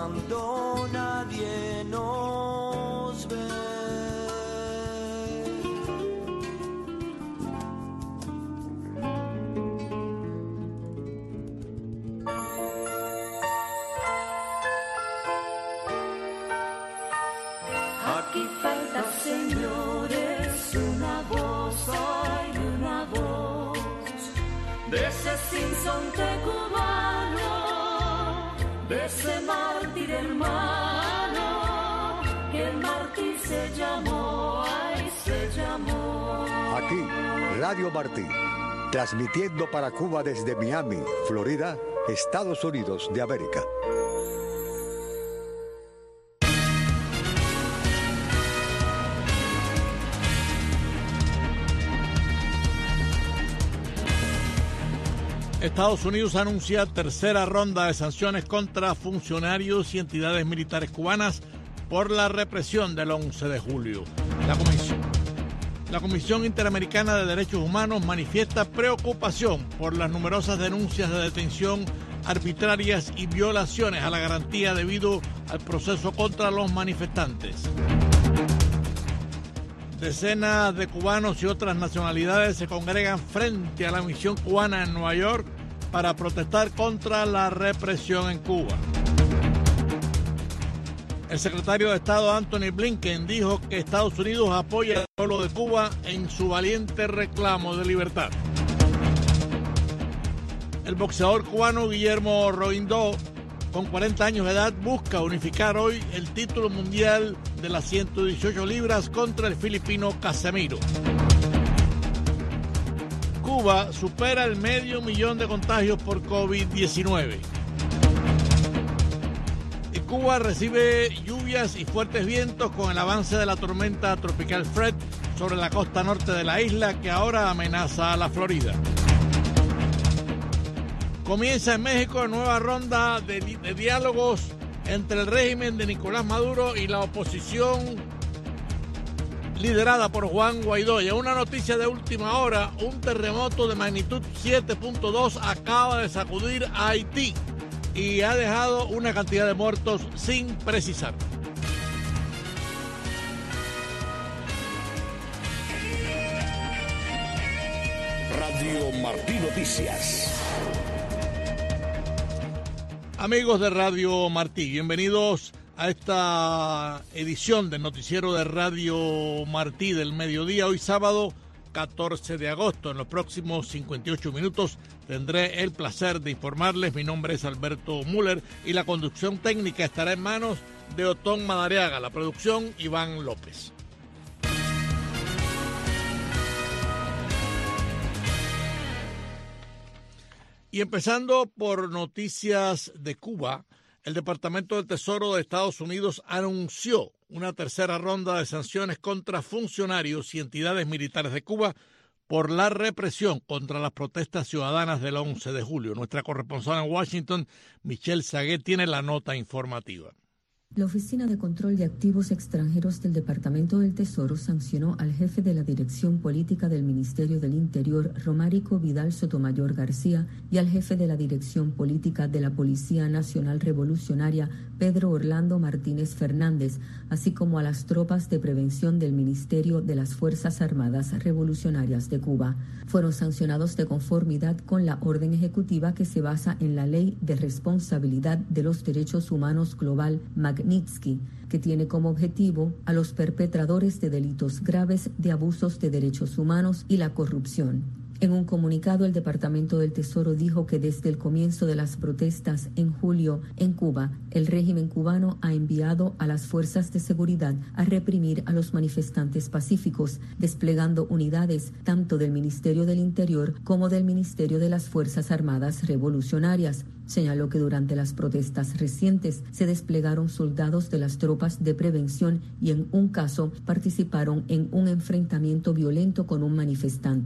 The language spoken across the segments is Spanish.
cuando nadie nos ve. Aquí falta, señores, una voz, hay una voz de ese sinsonte cubano, de ese mártir hermano, que el mártir se llamó, ay, se llamó. Aquí, Radio Martí, transmitiendo para Cuba desde Miami, Florida, Estados Unidos de América. Estados Unidos anuncia tercera ronda de sanciones contra funcionarios y entidades militares cubanas por la represión del 11 de julio. La Comisión Interamericana de Derechos Humanos manifiesta preocupación por las numerosas denuncias de detención arbitrarias y violaciones a la garantía debido al proceso contra los manifestantes. Decenas de cubanos y otras nacionalidades se congregan frente a la misión cubana en Nueva York para protestar contra la represión en Cuba. El secretario de Estado Anthony Blinken dijo que Estados Unidos apoya al pueblo de Cuba en su valiente reclamo de libertad. El boxeador cubano Guillermo Roindó, con 40 años de edad, busca unificar hoy el título mundial de las 118 libras contra el filipino Casemiro. Cuba supera el 500,000 de contagios por COVID-19. Y Cuba recibe lluvias y fuertes vientos con el avance de la tormenta tropical Fred sobre la costa norte de la isla, que ahora amenaza a la Florida. Comienza en México una nueva ronda de diálogos entre el régimen de Nicolás Maduro y la oposición liderada por Juan Guaidó. Y una noticia de última hora: un terremoto de magnitud 7.2 acaba de sacudir a Haití y ha dejado una cantidad de muertos sin precisar. Radio Martí Noticias. Amigos de Radio Martí, bienvenidos a esta edición del noticiero de Radio Martí del mediodía, hoy sábado 14 de agosto. En los próximos 58 minutos tendré el placer de informarles. Mi nombre es Alberto Müller y la conducción técnica estará en manos de Otón Madariaga, la producción Iván López. Y empezando por noticias de Cuba, el Departamento del Tesoro de Estados Unidos anunció una tercera ronda de sanciones contra funcionarios y entidades militares de Cuba por la represión contra las protestas ciudadanas del 11 de julio. Nuestra corresponsal en Washington, Michelle Saguet, tiene la nota informativa. La Oficina de Control de Activos Extranjeros del Departamento del Tesoro sancionó al jefe de la Dirección Política del Ministerio del Interior, Romárico Vidal Sotomayor García, y al jefe de la Dirección Política de la Policía Nacional Revolucionaria, Pedro Orlando Martínez Fernández, así como a las tropas de prevención del Ministerio de las Fuerzas Armadas Revolucionarias de Cuba. Fueron sancionados de conformidad con la orden ejecutiva que se basa en la Ley de Responsabilidad de los Derechos Humanos Global Magnitsky, que tiene como objetivo a los perpetradores de delitos graves de abusos de derechos humanos y la corrupción. En un comunicado, el Departamento del Tesoro dijo que desde el comienzo de las protestas en julio en Cuba, el régimen cubano ha enviado a las fuerzas de seguridad a reprimir a los manifestantes pacíficos, desplegando unidades tanto del Ministerio del Interior como del Ministerio de las Fuerzas Armadas Revolucionarias. Señaló que durante las protestas recientes se desplegaron soldados de las tropas de prevención y en un caso participaron en un enfrentamiento violento con un manifestante.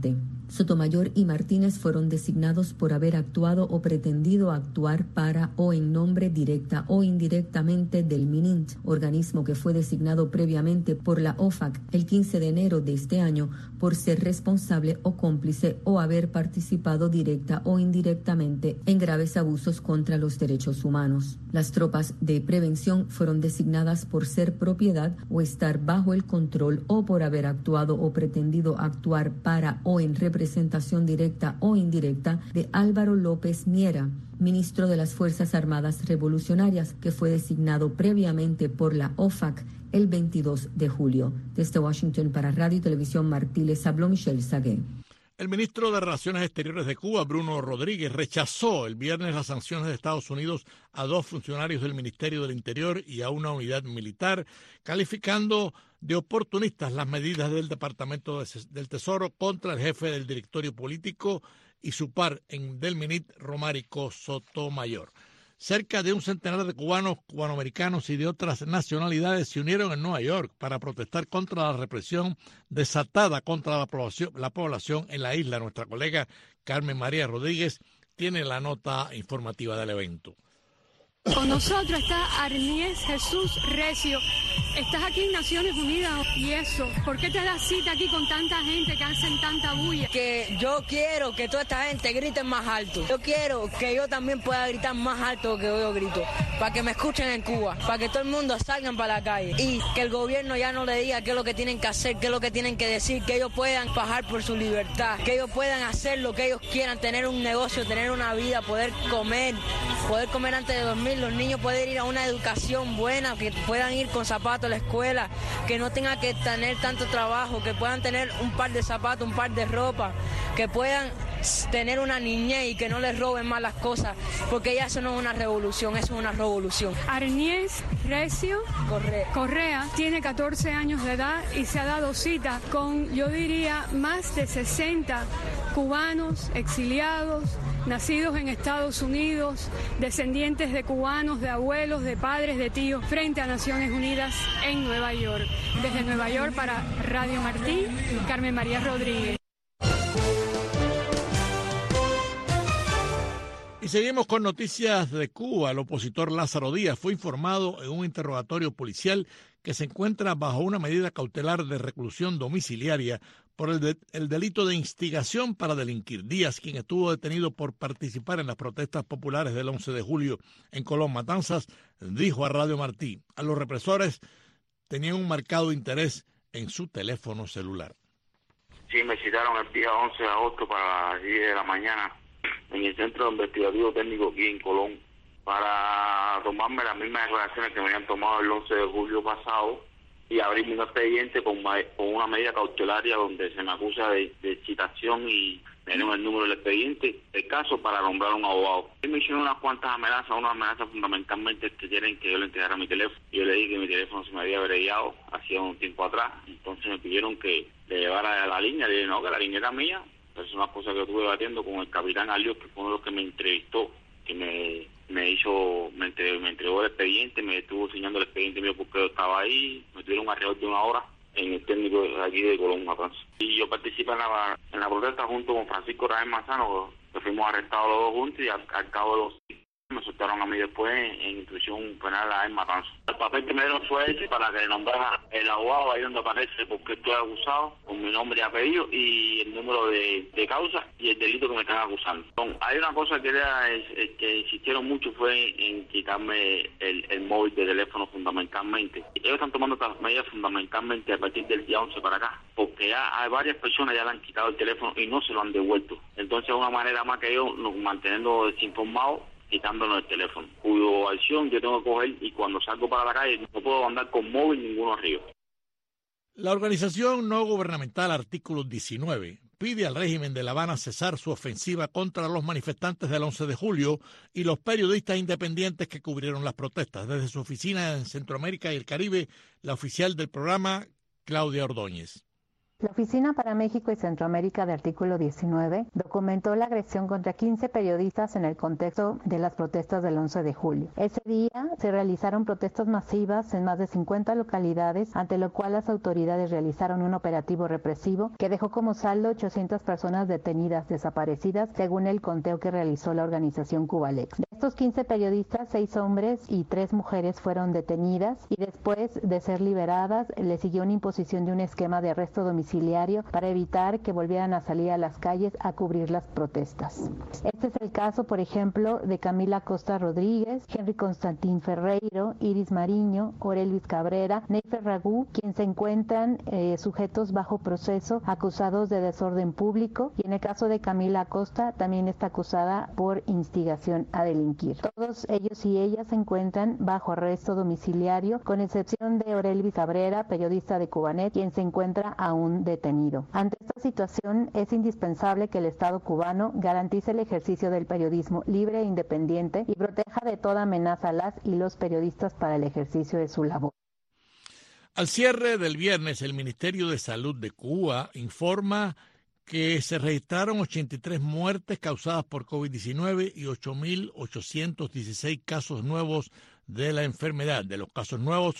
Sotomayor y Martínez fueron designados por haber actuado o pretendido actuar para o en nombre directa o indirectamente del MNINT, organismo que fue designado previamente por la OFAC el 15 de enero de este año por ser responsable o cómplice o haber participado directa o indirectamente en graves abusos contra los derechos humanos. Las tropas de prevención fueron designadas por ser propiedad o estar bajo el control o por haber actuado o pretendido actuar para o en representación directa o indirecta de Álvaro López Miera, ministro de las Fuerzas Armadas Revolucionarias, que fue designado previamente por la OFAC el 22 de julio. Desde Washington para Radio y Televisión Martí les habló Michelle Sagué. El ministro de Relaciones Exteriores de Cuba, Bruno Rodríguez, rechazó el viernes las sanciones de Estados Unidos a 2 funcionarios del Ministerio del Interior y a una unidad militar, calificando de oportunistas las medidas del Departamento del Tesoro contra el jefe del directorio político y su par del MNIT, Romárico Sotomayor. Cerca de un centenar de cubanos, cubanoamericanos y de otras nacionalidades se unieron en Nueva York para protestar contra la represión desatada contra la población en la isla. Nuestra colega Carmen María Rodríguez tiene la nota informativa del evento. Con nosotros está Arniés Jesús Recio. Estás aquí en Naciones Unidas y eso, ¿por qué te das cita aquí con tanta gente que hacen tanta bulla? Que yo quiero que toda esta gente grite más alto. Yo quiero que yo también pueda gritar más alto que yo grito, para que me escuchen en Cuba, para que todo el mundo salgan para la calle y que el gobierno ya no le diga qué es lo que tienen que hacer, qué es lo que tienen que decir, que ellos puedan bajar por su libertad, que ellos puedan hacer lo que ellos quieran, tener un negocio, tener una vida, poder comer antes de dormir. Los niños pueden ir a una educación buena, que puedan ir con zapatos a la escuela, que no tengan que tener tanto trabajo, que puedan tener un par de zapatos, un par de ropa, que puedan tener una niñez y que no les roben más las cosas, porque ya eso no es una revolución, eso es una revolución. Arniés Recio Correa tiene 14 años de edad y se ha dado cita con, yo diría, más de 60 cubanos exiliados, nacidos en Estados Unidos, descendientes de cubanos, de abuelos, de padres, de tíos, frente a Naciones Unidas en Nueva York. Desde Nueva York para Radio Martí, Carmen María Rodríguez. Y seguimos con noticias de Cuba. El opositor Lázaro Díaz fue informado en un interrogatorio policial que se encuentra bajo una medida cautelar de reclusión domiciliaria por el delito de instigación para delinquir. Díaz, quien estuvo detenido por participar en las protestas populares del 11 de julio en Colón Matanzas, dijo a Radio Martí: a los represores tenían un marcado interés en su teléfono celular. Sí, me citaron el día 11 de agosto para las 10 de la mañana en el Centro Investigativo Técnico aquí en Colón para tomarme las mismas declaraciones que me habían tomado el 11 de julio pasado y abrirme un expediente con una medida cautelaria donde se me acusa de citación y me dieron el número del expediente, el caso para nombrar a un abogado. Y me hicieron unas cuantas amenazas, una amenaza fundamentalmente que quieren que yo le entregara mi teléfono. Yo le dije que mi teléfono se me había averiado hacía un tiempo atrás, entonces me pidieron que le llevara a la línea, le dije no, que la línea era mía. Esa es una cosa que yo estuve debatiendo con el capitán Alios, que fue uno de los que me entrevistó, que me entregó el expediente, me estuvo enseñando el expediente mío porque yo estaba ahí, me tuvieron alrededor de una hora en el técnico de aquí de Colón Matanzas. Y yo participé en la protesta junto con Francisco Rafael Manzano, que fuimos arrestados los dos juntos y al cabo de los me soltaron a mí después en institución penal en Matanzas. El papel que me dieron fue ese para que le nombrara el abogado ahí donde aparece porque estoy acusado con mi nombre y apellido y el número de causa y el delito que me están acusando. Hay una cosa que insistieron mucho fue en quitarme el móvil de teléfono fundamentalmente. Ellos están tomando estas medidas fundamentalmente a partir del día 11 para acá, porque ya hay varias personas ya le han quitado el teléfono y no se lo han devuelto. Entonces es una manera más que ellos nos manteniendo desinformados, quitándonos el teléfono, cuyo acción yo tengo que coger y cuando salgo para la calle no puedo andar con móvil ninguno arriba. La organización no gubernamental Artículo 19 pide al régimen de La Habana cesar su ofensiva contra los manifestantes del 11 de julio y los periodistas independientes que cubrieron las protestas. Desde su oficina en Centroamérica y el Caribe, la oficial del programa, Claudia Ordóñez. La Oficina para México y Centroamérica de Artículo 19 documentó la agresión contra 15 periodistas en el contexto de las protestas del 11 de julio. Ese día se realizaron protestas masivas en más de 50 localidades, ante lo cual las autoridades realizaron un operativo represivo que dejó como saldo 800 personas detenidas, desaparecidas, según el conteo que realizó la organización Cubalex. De estos 15 periodistas, 6 hombres y 3 mujeres fueron detenidas y después de ser liberadas le siguió una imposición de un esquema de arresto domiciliario para evitar que volvieran a salir a las calles a cubrir las protestas. Este es el caso, por ejemplo, de Camila Costa Rodríguez, Henry Constantín Ferreiro, Iris Mariño, Orelvis Cabrera, Neyfer Ragú, quien se encuentran sujetos bajo proceso acusados de desorden público, y en el caso de Camila Costa también está acusada por instigación a delinquir. Todos ellos y ellas se encuentran bajo arresto domiciliario, con excepción de Orelvis Cabrera, periodista de Cubanet, quien se encuentra aún detenido. Ante esta situación es indispensable que el Estado cubano garantice el ejercicio del periodismo libre e independiente y proteja de toda amenaza a las y los periodistas para el ejercicio de su labor. Al cierre del viernes, el Ministerio de Salud de Cuba informa que se registraron 83 muertes causadas por COVID-19 y 8.816 casos nuevos de la enfermedad. De los casos nuevos,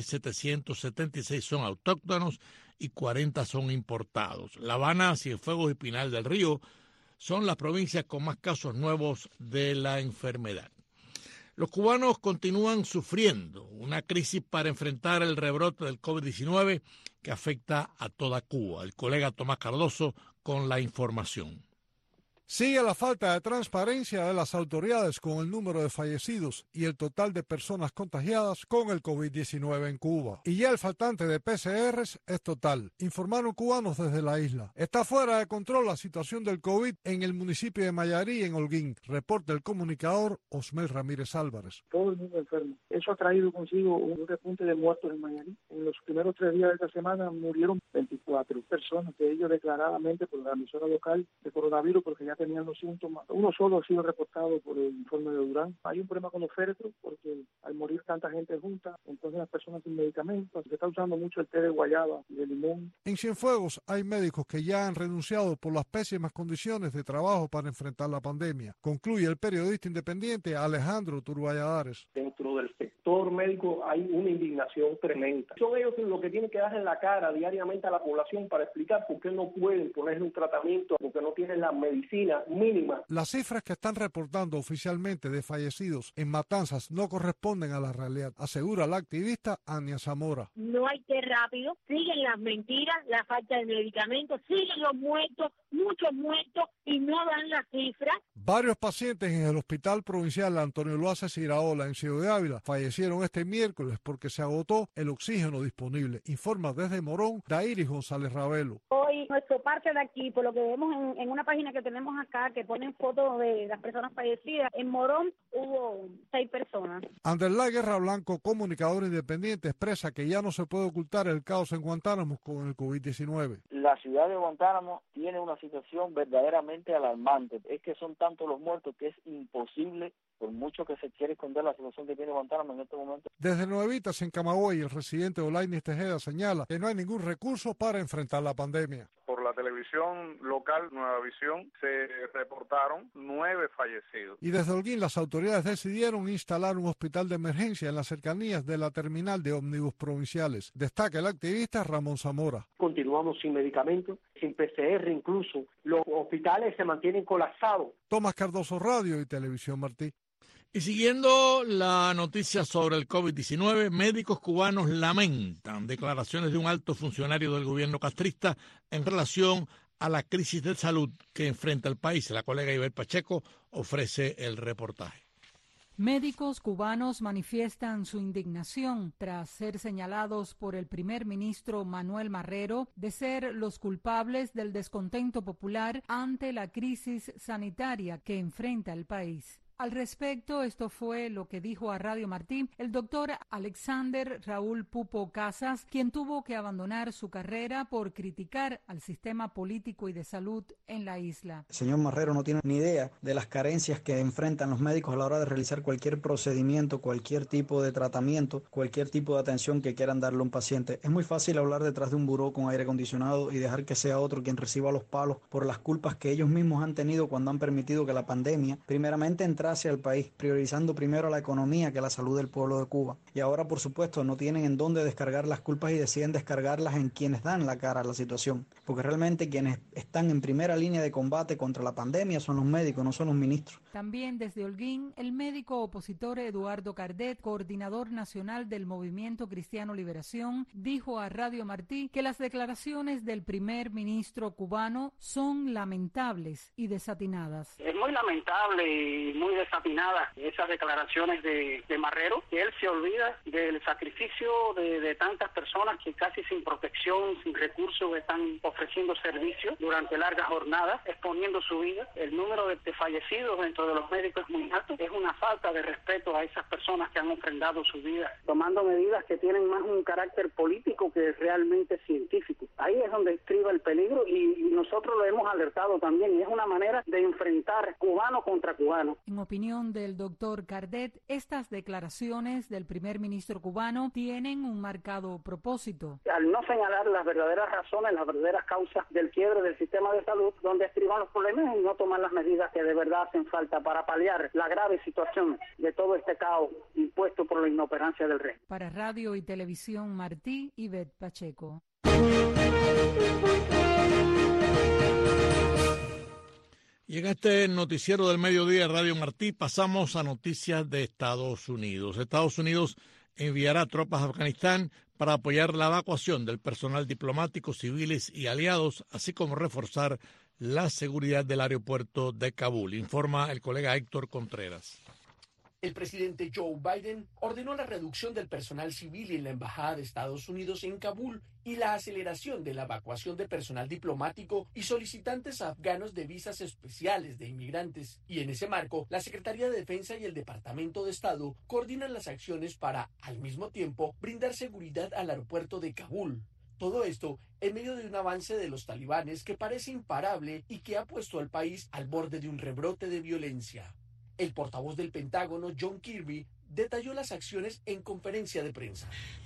8.776 son autóctonos y 40 son importados. La Habana, Cienfuegos y Pinal del Río son las provincias con más casos nuevos de la enfermedad. Los cubanos continúan sufriendo una crisis para enfrentar el rebrote del COVID-19 que afecta a toda Cuba. El colega Tomás Cardoso con la información. Sigue la falta de transparencia de las autoridades con el número de fallecidos y el total de personas contagiadas con el COVID-19 en Cuba. Y ya el faltante de PCRs es total, informaron cubanos desde la isla. Está fuera de control la situación del COVID en el municipio de Mayarí, en Holguín, reporta el comunicador Osmel Ramírez Álvarez. Todo el mundo enfermo. Eso ha traído consigo un repunte de muertos en Mayarí. En los primeros 3 días de esta semana murieron 24 personas, de ellos declaradamente por la emisora local de coronavirus, porque ya tenían los síntomas. Uno solo ha sido reportado por el informe de Durán. Hay un problema con los féretros porque al morir tanta gente junta, entonces las personas sin medicamentos, se está usando mucho el té de guayaba y de limón. En Cienfuegos hay médicos que ya han renunciado por las pésimas condiciones de trabajo para enfrentar la pandemia. Concluye el periodista independiente Alejandro Turballadares. Dentro del sector médico hay una indignación tremenda. Son ellos los que tienen que dar en la cara diariamente a la población para explicar por qué no pueden ponerle un tratamiento, porque no tienen la medicina mínima. Las cifras que están reportando oficialmente de fallecidos en matanzas no corresponden a la realidad, asegura la activista Ania Zamora. No hay té rápido, siguen las mentiras, la falta de medicamentos, siguen los muertos, muchos muertos, y no dan las cifras. Varios pacientes en el Hospital Provincial Antonio Loaiza Siraola en Ciudad de Ávila fallecieron este miércoles porque se agotó el oxígeno disponible, informa desde Morón Dairis González Ravelo. Hoy nuestro parte de aquí, por lo que vemos en una página que tenemos acá, que ponen fotos de las personas fallecidas, en Morón hubo 6 personas. Anderlá Guerra Blanco, comunicador independiente, expresa que ya no se puede ocultar el caos en Guantánamo con el COVID-19. La ciudad de Guantánamo tiene una situación verdaderamente alarmante. Es que son tantos los muertos que es imposible, por mucho que se quiere esconder la situación que tiene Guantánamo en este momento. Desde Nuevitas, en Camagüey, el residente Olainis Tejeda señala que no hay ningún recurso para enfrentar la pandemia. Por la televisión local Nueva Visión se reportaron 9 fallecidos. Y desde Holguín las autoridades decidieron instalar un hospital de emergencia en las cercanías de la terminal de ómnibus provinciales. Destaca el activista Ramón Zamora. Continuamos sin medicamentos, sin PCR incluso. Los hospitales se mantienen colapsados. Tomás Cardoso, Radio y Televisión Martí. Y siguiendo la noticia sobre el COVID-19, médicos cubanos lamentan declaraciones de un alto funcionario del gobierno castrista en relación a la crisis de salud que enfrenta el país. La colega Ibel Pacheco ofrece el reportaje. Médicos cubanos manifiestan su indignación tras ser señalados por el primer ministro Manuel Marrero de ser los culpables del descontento popular ante la crisis sanitaria que enfrenta el país. Al respecto, esto fue lo que dijo a Radio Martí el doctor Alexander Raúl Pupo Casas, quien tuvo que abandonar su carrera por criticar al sistema político y de salud en la isla. El señor Marrero no tiene ni idea de las carencias que enfrentan los médicos a la hora de realizar cualquier procedimiento, cualquier tipo de tratamiento, cualquier tipo de atención que quieran darle a un paciente. Es muy fácil hablar detrás de un buró con aire acondicionado y dejar que sea otro quien reciba los palos por las culpas que ellos mismos han tenido cuando han permitido que la pandemia primeramente entrase al país, priorizando primero la economía que la salud del pueblo de Cuba. Y ahora, por supuesto, no tienen en dónde descargar las culpas y deciden descargarlas en quienes dan la cara a la situación. Porque realmente quienes están en primera línea de combate contra la pandemia son los médicos, no son los ministros. También desde Holguín, el médico opositor Eduardo Cardet, coordinador nacional del Movimiento Cristiano Liberación, dijo a Radio Martí que las declaraciones del primer ministro cubano son lamentables y desatinadas. Es muy lamentable y muy desatinada esas declaraciones de Marrero, que él se olvida del sacrificio de tantas personas que casi sin protección, sin recursos, están ofreciendo servicios durante largas jornadas, exponiendo su vida. El número de fallecidos dentro de los médicos es muy alto. Es una falta de respeto a esas personas que han ofrendado su vida, tomando medidas que tienen más un carácter político que realmente científico. Ahí es donde estriba el peligro y nosotros lo hemos alertado también, y es una manera de enfrentar cubano contra cubano. En opinión del doctor Cardet, estas declaraciones del primer ministro cubano tienen un marcado propósito. Al no señalar las verdaderas razones, las verdaderas causas del quiebre del sistema de salud, donde estriban los problemas, y no tomar las medidas que de verdad hacen falta para paliar la grave situación de todo este caos impuesto por la inoperancia del rey. Para Radio y Televisión Martí, Ivette Pacheco. Y en este noticiero del mediodía de Radio Martí pasamos a noticias de Estados Unidos. Estados Unidos enviará tropas a Afganistán para apoyar la evacuación del personal diplomático, civiles y aliados, así como reforzar la seguridad del aeropuerto de Kabul, informa el colega Héctor Contreras. El presidente Joe Biden ordenó la reducción del personal civil en la Embajada de Estados Unidos en Kabul y la aceleración de la evacuación de personal diplomático y solicitantes afganos de visas especiales de inmigrantes. Y en ese marco, la Secretaría de Defensa y el Departamento de Estado coordinan las acciones para, al mismo tiempo, brindar seguridad al aeropuerto de Kabul. Todo esto en medio de un avance de los talibanes que parece imparable y que ha puesto al país al borde de un rebrote de violencia. El portavoz del Pentágono, John Kirby, detalló las acciones en conferencia de prensa.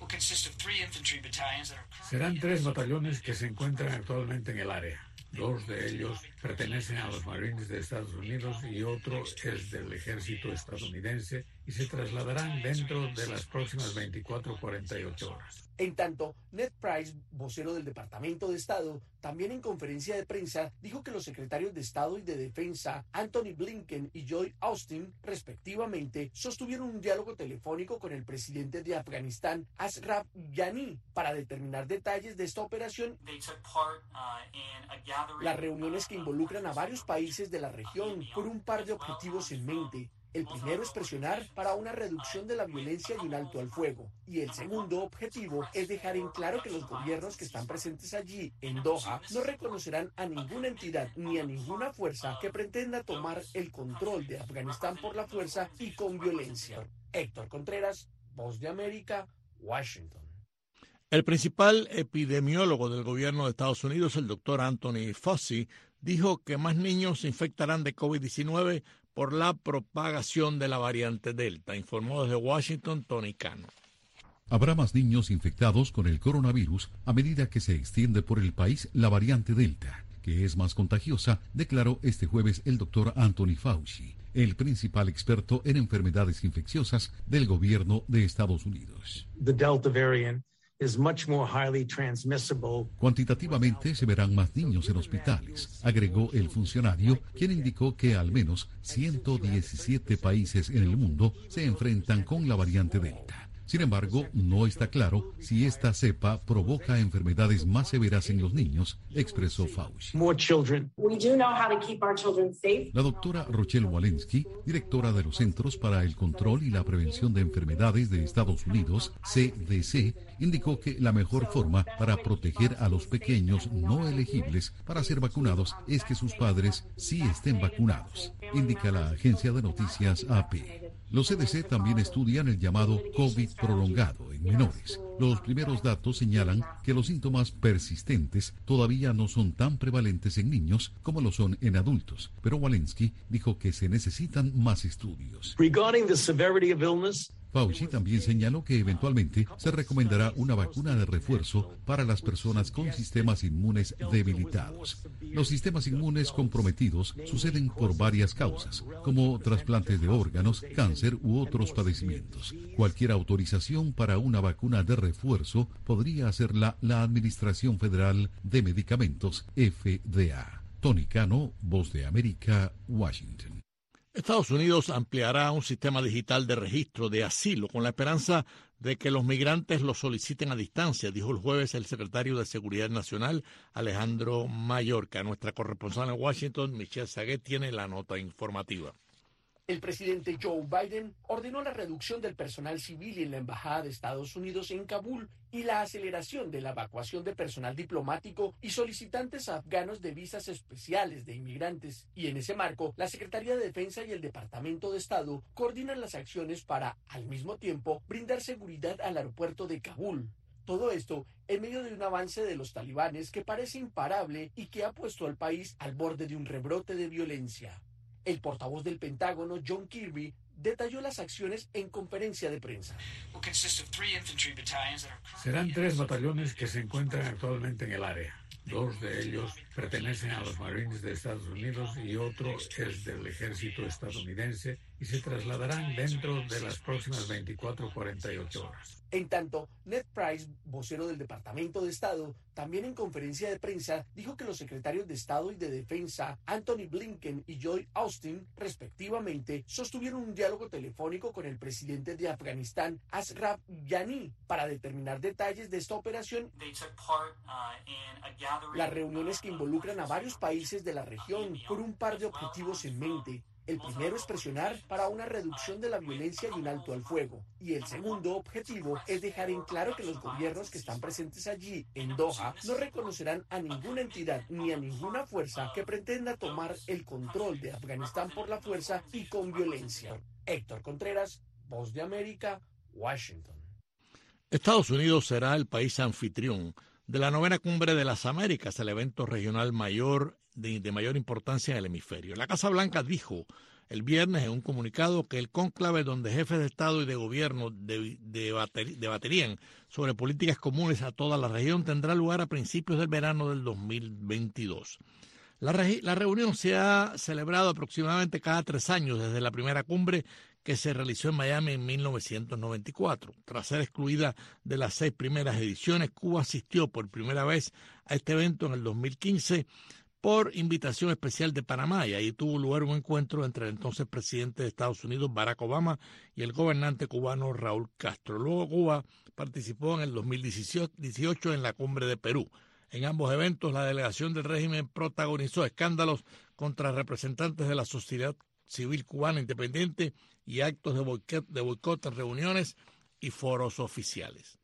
Serán 3 batallones que se encuentran actualmente en el área. 2 de ellos pertenecen a los Marines de Estados Unidos y otro es del ejército estadounidense y se trasladarán dentro de las próximas 24 o 48 horas. En tanto, Ned Price, vocero del Departamento de Estado, también en conferencia de prensa dijo que los secretarios de Estado y de Defensa, Anthony Blinken y Lloyd Austin, respectivamente, sostuvieron un diálogo telefónico con el presidente de Afganistán, Ashraf Ghani, para determinar detalles de esta operación. Las reuniones que involucran a varios países de la región con un par de objetivos en mente. El primero es presionar para una reducción de la violencia y un alto al fuego. Y el segundo objetivo es dejar en claro que los gobiernos que están presentes allí, en Doha, no reconocerán a ninguna entidad ni a ninguna fuerza que pretenda tomar el control de Afganistán por la fuerza y con violencia. Héctor Contreras, Voz de América, Washington. El principal epidemiólogo del gobierno de Estados Unidos, el doctor Anthony Fauci, dijo que más niños se infectarán de COVID-19 por la propagación de la variante Delta, informó desde Washington Tony Cano. Habrá más niños infectados con el coronavirus a medida que se extiende por el país la variante Delta, que es más contagiosa, declaró este jueves el doctor Anthony Fauci, el principal experto en enfermedades infecciosas del gobierno de Estados Unidos. The Delta variant is much more highly transmissible. Cuantitativamente se verán más niños en hospitales, agregó el funcionario, quien indicó que al menos 117 países en el mundo se enfrentan con la variante Delta. Sin embargo, no está claro si esta cepa provoca enfermedades más severas en los niños, expresó Fauci. La doctora Rochelle Walensky, directora de los Centros para el Control y la Prevención de Enfermedades de Estados Unidos, CDC, indicó que la mejor forma para proteger a los pequeños no elegibles para ser vacunados es que sus padres sí estén vacunados, indica la agencia de noticias AP. Los CDC también estudian el llamado COVID prolongado en menores. Los primeros datos señalan que los síntomas persistentes todavía no son tan prevalentes en niños como lo son en adultos, pero Walensky dijo que se necesitan más estudios. Fauci también señaló que eventualmente se recomendará una vacuna de refuerzo para las personas con sistemas inmunes debilitados. Los sistemas inmunes comprometidos suceden por varias causas, como trasplantes de órganos, cáncer u otros padecimientos. Cualquier autorización para una vacuna de refuerzo podría hacerla la Administración Federal de Medicamentos, FDA. Tony Cano, Voz de América, Washington. Estados Unidos ampliará un sistema digital de registro de asilo con la esperanza de que los migrantes lo soliciten a distancia, dijo el jueves el secretario de Seguridad Nacional, Alejandro Mayorkas. Nuestra corresponsal en Washington, Michelle Saguet, tiene la nota informativa. El presidente Joe Biden ordenó la reducción del personal civil en la Embajada de Estados Unidos en Kabul y la aceleración de la evacuación de personal diplomático y solicitantes afganos de visas especiales de inmigrantes. Y en ese marco, la Secretaría de Defensa y el Departamento de Estado coordinan las acciones para, al mismo tiempo, brindar seguridad al aeropuerto de Kabul. Todo esto en medio de un avance de los talibanes que parece imparable y que ha puesto al país al borde de un rebrote de violencia. El portavoz del Pentágono, John Kirby, detalló las acciones en conferencia de prensa. Serán 3 batallones que se encuentran actualmente en el área. 2 de ellos pertenecen a los Marines de Estados Unidos y otro es del ejército estadounidense y se trasladarán dentro de las próximas 24 o 48 horas. En tanto, Ned Price, vocero del Departamento de Estado, también en conferencia de prensa dijo que los secretarios de Estado y de Defensa, Anthony Blinken y Lloyd Austin, respectivamente, sostuvieron un diálogo telefónico con el presidente de Afganistán, Ashraf Ghani, para determinar detalles de esta operación. Las reuniones que involucran a varios países de la región con un par de objetivos en mente. El primero es presionar para una reducción de la violencia y un alto al fuego. Y el segundo objetivo es dejar en claro que los gobiernos que están presentes allí, en Doha, no reconocerán a ninguna entidad ni a ninguna fuerza que pretenda tomar el control de Afganistán por la fuerza y con violencia. Héctor Contreras, Voz de América, Washington. Estados Unidos será el país anfitrión de la 9ª Cumbre de las Américas, el evento regional mayor de mayor importancia en el hemisferio. La Casa Blanca dijo el viernes en un comunicado que el cónclave donde jefes de Estado y de Gobierno debaterían sobre políticas comunes a toda la región tendrá lugar a principios del verano del 2022. La reunión se ha celebrado aproximadamente cada 3 años desde la primera cumbre que se realizó en Miami en 1994. Tras ser excluida de las 6 primeras ediciones, Cuba asistió por primera vez a este evento en el 2015 por invitación especial de Panamá, y ahí tuvo lugar un encuentro entre el entonces presidente de Estados Unidos, Barack Obama, y el gobernante cubano Raúl Castro. Luego Cuba participó en el 2018 en la cumbre de Perú. En ambos eventos, la delegación del régimen protagonizó escándalos contra representantes de la sociedad civil cubana independiente y actos de boicot en reuniones y foros oficiales.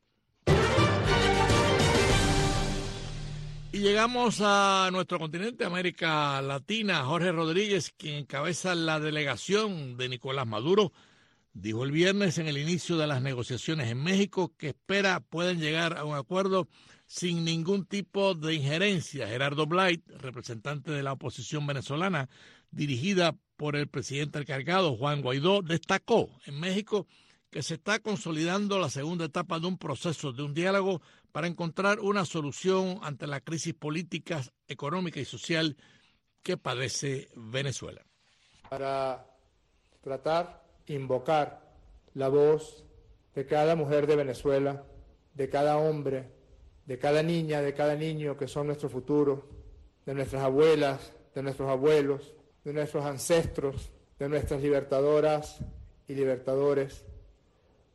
Y llegamos a nuestro continente, América Latina. Jorge Rodríguez, quien encabeza la delegación de Nicolás Maduro, dijo el viernes en el inicio de las negociaciones en México que espera puedan llegar a un acuerdo sin ningún tipo de injerencia. Gerardo Blight, representante de la oposición venezolana, dirigida por el presidente encargado, Juan Guaidó, destacó en México que se está consolidando la segunda etapa de un proceso de un diálogo para encontrar una solución ante la crisis política, económica y social que padece Venezuela. Para tratar, invocar la voz de cada mujer de Venezuela, de cada hombre, de cada niña, de cada niño que son nuestro futuro, de nuestras abuelas, de nuestros abuelos, de nuestros ancestros, de nuestras libertadoras y libertadores,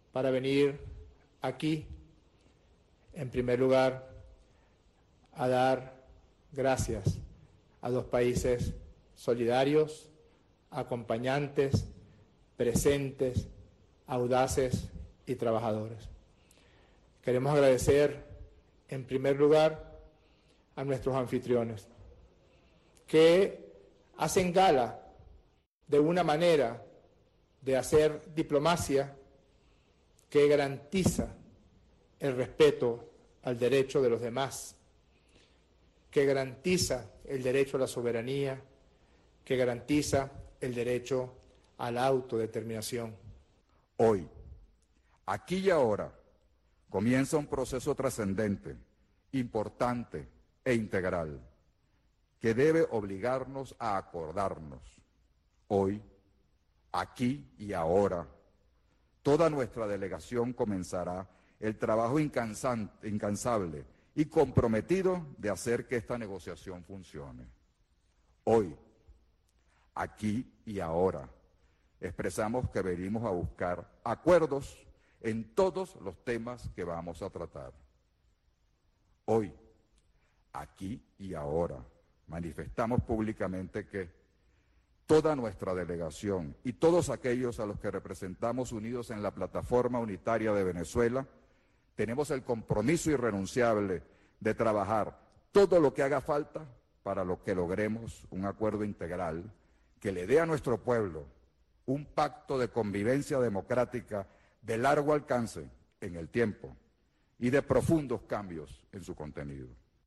para venir aquí, en primer lugar, a dar gracias a 2 países solidarios, acompañantes, presentes, audaces y trabajadores. Queremos agradecer, en primer lugar, a nuestros anfitriones, que hacen gala de una manera de hacer diplomacia que garantiza el respeto al derecho de los demás, que garantiza el derecho a la soberanía, que garantiza el derecho a la autodeterminación. Hoy, aquí y ahora, comienza un proceso trascendente, importante e integral, que debe obligarnos a acordarnos. Hoy, aquí y ahora, toda nuestra delegación comenzará el trabajo incansable y comprometido de hacer que esta negociación funcione. Hoy, aquí y ahora, expresamos que venimos a buscar acuerdos en todos los temas que vamos a tratar. Hoy, aquí y ahora, manifestamos públicamente que toda nuestra delegación y todos aquellos a los que representamos unidos en la Plataforma Unitaria de Venezuela, tenemos el compromiso irrenunciable de trabajar todo lo que haga falta para que logremos un acuerdo integral que le dé a nuestro pueblo un pacto de convivencia democrática de largo alcance en el tiempo y de profundos cambios en su contenido.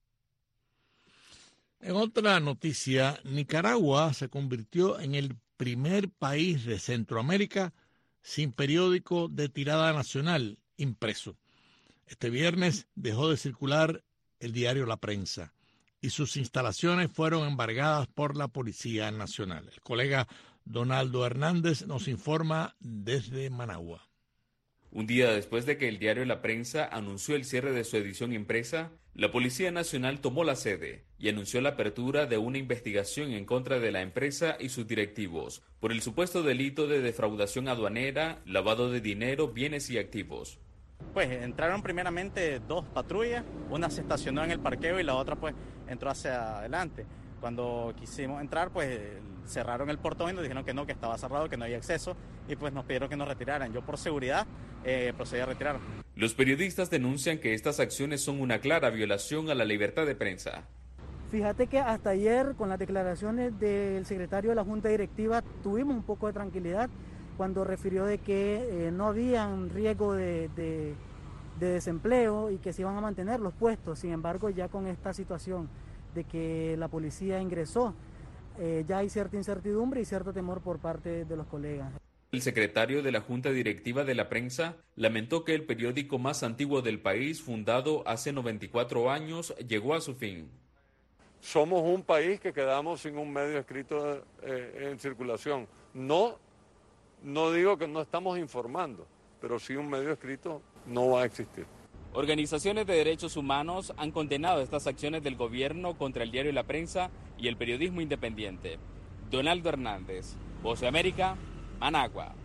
En otra noticia, Nicaragua se convirtió en el primer país de Centroamérica sin periódico de tirada nacional impreso. Este viernes dejó de circular el diario La Prensa y sus instalaciones fueron embargadas por la Policía Nacional. El colega Donaldo Hernández nos informa desde Managua. Un día después de que el diario La Prensa anunció el cierre de su edición impresa, la Policía Nacional tomó la sede y anunció la apertura de una investigación en contra de la empresa y sus directivos por el supuesto delito de defraudación aduanera, lavado de dinero, bienes y activos. Pues entraron primeramente 2 patrullas, una se estacionó en el parqueo y la otra pues entró hacia adelante. Cuando quisimos entrar pues cerraron el portón y nos dijeron que no, que estaba cerrado, que no había acceso y pues nos pidieron que nos retiraran. Yo por seguridad procedí a retirar. Los periodistas denuncian que estas acciones son una clara violación a la libertad de prensa. Fíjate que hasta ayer con las declaraciones del secretario de la Junta Directiva tuvimos un poco de tranquilidad cuando refirió de que no había riesgo de desempleo y que se iban a mantener los puestos. Sin embargo, ya con esta situación de que la policía ingresó, ya hay cierta incertidumbre y cierto temor por parte de los colegas. El secretario de la Junta Directiva de la Prensa lamentó que el periódico más antiguo del país, fundado hace 94 años, llegó a su fin. Somos un país que quedamos sin un medio escrito en circulación. No digo que no estamos informando, pero sí un medio escrito no va a existir. Organizaciones de derechos humanos han condenado estas acciones del gobierno contra el diario La Prensa y el periodismo independiente. Donaldo Hernández, Voz de América, Managua.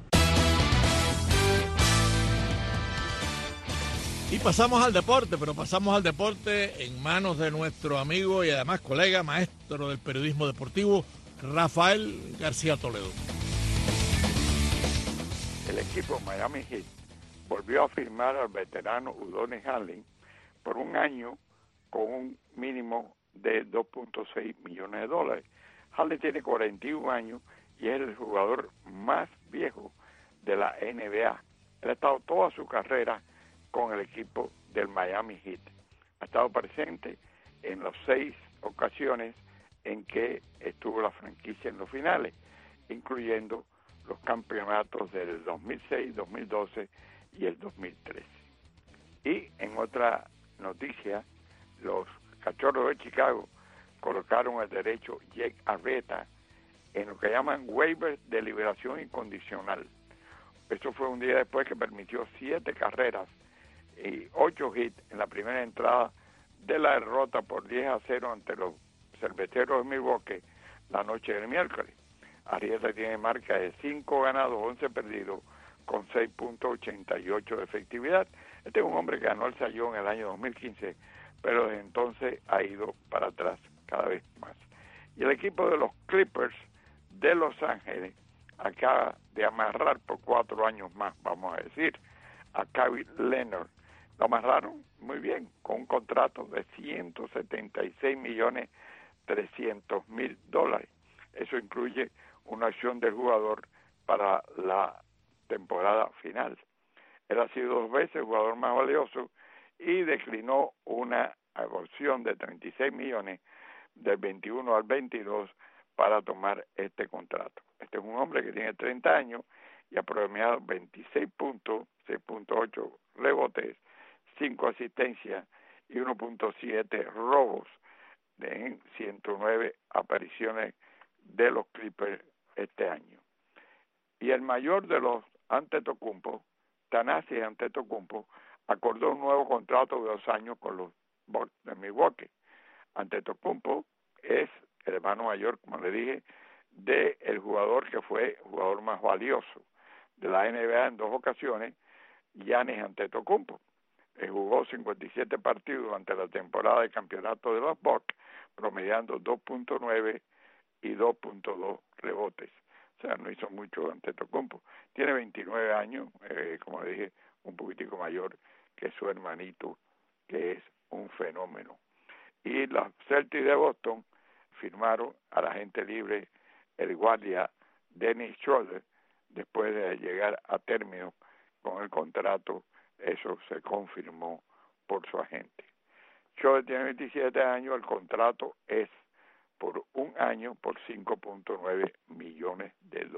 Y pasamos al deporte, pero pasamos al deporte en manos de nuestro amigo y además colega, maestro del periodismo deportivo, Rafael García Toledo. El equipo Miami Heat volvió a firmar al veterano Udonis Haslem por un año con un mínimo de $2.6 millones. Haslem tiene 41 años y es el jugador más viejo de la NBA. Él ha estado toda su carrera con el equipo del Miami Heat. Ha estado presente en las 6 ocasiones en que estuvo la franquicia en los finales, incluyendo los campeonatos del 2006, 2012 y el 2013. Y en otra noticia, los Cachorros de Chicago colocaron el derecho Jake Arrieta en lo que llaman waivers de liberación incondicional. Esto fue un día después que permitió 7 carreras y 8 hits en la primera entrada de la derrota por 10-0 ante los Cerveceros de Milwaukee la noche del miércoles. Arrieta tiene marca de 5 ganados, 11 perdidos, con 6.88 de efectividad. Este es un hombre que ganó el Cy Young en el año 2015, pero desde entonces ha ido para atrás cada vez más. Y el equipo de los Clippers de Los Ángeles acaba de amarrar por 4 años más, vamos a decir, a Kawhi Leonard. Lo amarraron muy bien, con un contrato de $176.300.000. Eso incluye una acción del jugador para la temporada final. Él ha sido 2 veces el jugador más valioso y declinó una opción de 36 millones del 21 al 22 para tomar este contrato. Este es un hombre que tiene 30 años y ha promediado 26 puntos, 6.8 rebotes, 5 asistencias y 1.7 robos en 109 apariciones de los Clippers este año. Y el mayor de los Antetokounmpo, Thanasis Antetokounmpo, acordó un nuevo contrato de 2 años con los Bucks de Milwaukee. Antetokounmpo es el hermano mayor, como le dije, del jugador que fue el jugador más valioso de la NBA en 2 ocasiones, Giannis Antetokounmpo. Él jugó 57 partidos durante la temporada de campeonato de los Bucks, promediando 2.9 y 2.2 rebotes. O sea, no hizo mucho Antetokounmpo. Tiene 29 años, como dije, un poquitico mayor que su hermanito, que es un fenómeno. Y los Celtics de Boston firmaron a la agente libre el guardia Dennis Schroeder después de llegar a término con el contrato. Eso se confirmó por su agente. Schroeder tiene 27 años, el contrato es por 1 año por $5.9 millones.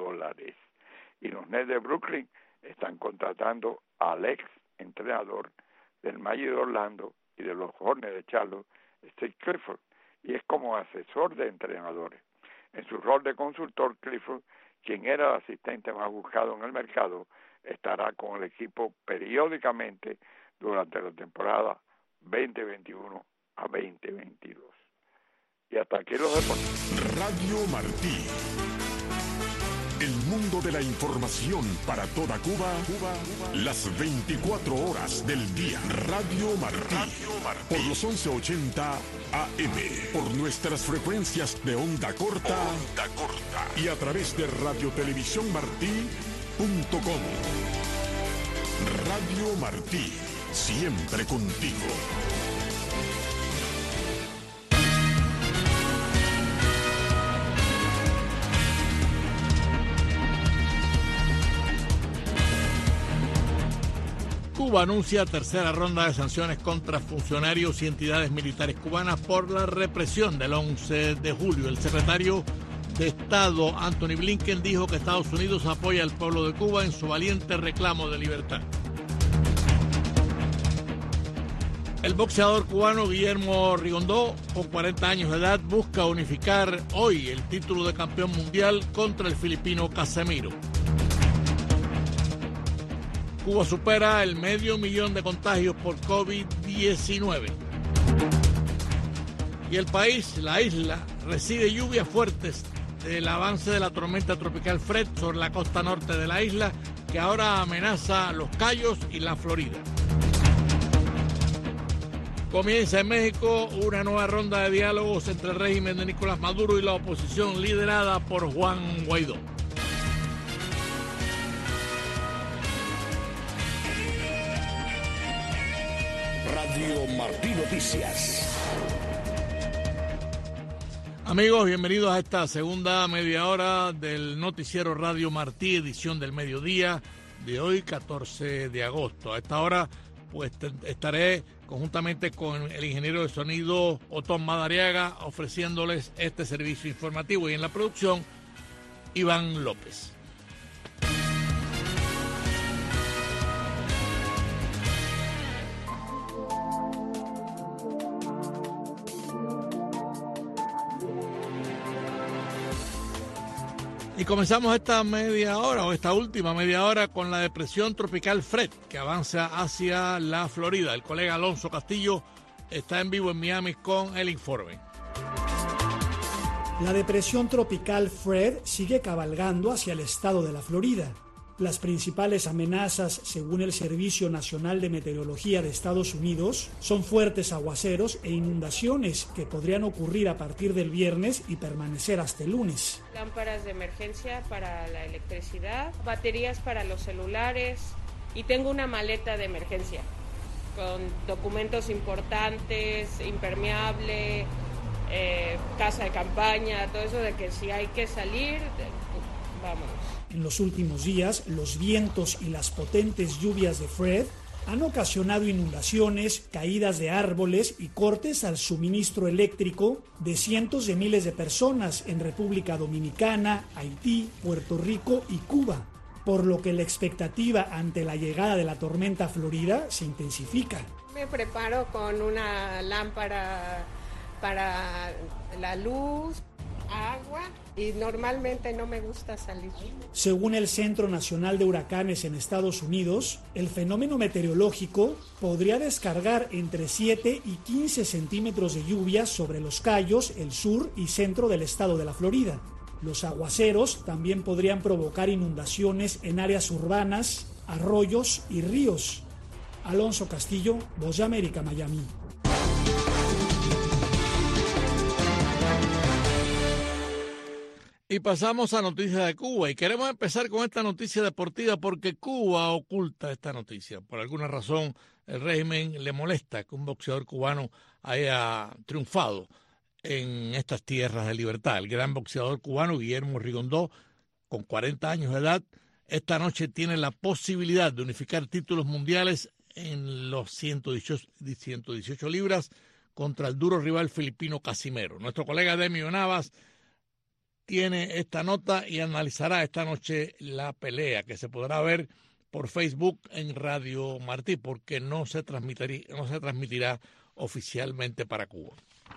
Y los Nets de Brooklyn están contratando al ex entrenador del Magic de Orlando y de los Hornets de Charlotte, Steve Clifford, y es como asesor de entrenadores. En su rol de consultor, Clifford, quien era el asistente más buscado en el mercado, estará con el equipo periódicamente durante la temporada 2021 a 2022. Y hasta aquí los deportes. Radio Martí. El mundo de la información para toda Cuba, las 24 horas del día. Radio Martí. Por los 1180 AM. Por nuestras frecuencias de onda corta. Y a través de radiotelevisiónmartí.com. Radio Martí. Siempre contigo. Cuba anuncia 3ª ronda de sanciones contra funcionarios y entidades militares cubanas por la represión del 11 de julio. El secretario de Estado, Anthony Blinken, dijo que Estados Unidos apoya al pueblo de Cuba en su valiente reclamo de libertad. El boxeador cubano Guillermo Rigondó, con 40 años de edad, busca unificar hoy el título de campeón mundial contra el filipino Casemiro. Cuba supera el 500,000 de contagios por COVID-19. Y el país, la isla, recibe lluvias fuertes del avance de la tormenta tropical Fred sobre la costa norte de la isla, que ahora amenaza Los Cayos y la Florida. Comienza en México una nueva ronda de diálogos entre el régimen de Nicolás Maduro y la oposición liderada por Juan Guaidó. Radio Martí Noticias. Amigos, bienvenidos a esta segunda media hora del noticiero Radio Martí, edición del mediodía de hoy, 14 de agosto. A esta hora, pues estaré conjuntamente con el ingeniero de sonido Otón Madariaga ofreciéndoles este servicio informativo, y en la producción, Iván López. Y comenzamos esta media hora, o esta última media hora, con la depresión tropical Fred, que avanza hacia la Florida. El colega Alonso Castillo está en vivo en Miami con el informe. La depresión tropical Fred sigue cabalgando hacia el estado de la Florida. Las principales amenazas, según el Servicio Nacional de Meteorología de Estados Unidos, son fuertes aguaceros e inundaciones que podrían ocurrir a partir del viernes y permanecer hasta el lunes. Lámparas de emergencia para la electricidad, baterías para los celulares y tengo una maleta de emergencia con documentos importantes, impermeable, casa de campaña, todo eso de que si hay que salir, vámonos. En los últimos días, los vientos y las potentes lluvias de Fred han ocasionado inundaciones, caídas de árboles y cortes al suministro eléctrico de cientos de miles de personas en República Dominicana, Haití, Puerto Rico y Cuba, por lo que la expectativa ante la llegada de la tormenta Florida se intensifica. Me preparo con una lámpara para la luz, agua, y normalmente no me gusta salir. Según el Centro Nacional de Huracanes en Estados Unidos, el fenómeno meteorológico podría descargar entre 7 y 15 centímetros de lluvia sobre los Cayos, el sur y centro del estado de la Florida. Los aguaceros también podrían provocar inundaciones en áreas urbanas, arroyos y ríos. Alonso Castillo, Voz de América, Miami. Y pasamos a noticias de Cuba y queremos empezar con esta noticia deportiva porque Cuba oculta esta noticia. Por alguna razón el régimen le molesta que un boxeador cubano haya triunfado en estas tierras de libertad. El gran boxeador cubano Guillermo Rigondó, con 40 años de edad, esta noche tiene la posibilidad de unificar títulos mundiales en los 118 libras contra el duro rival filipino Casimero. Nuestro colega Demio Navas tiene esta nota y analizará esta noche la pelea que se podrá ver por Facebook en Radio Martí porque no se transmitirá oficialmente para Cuba.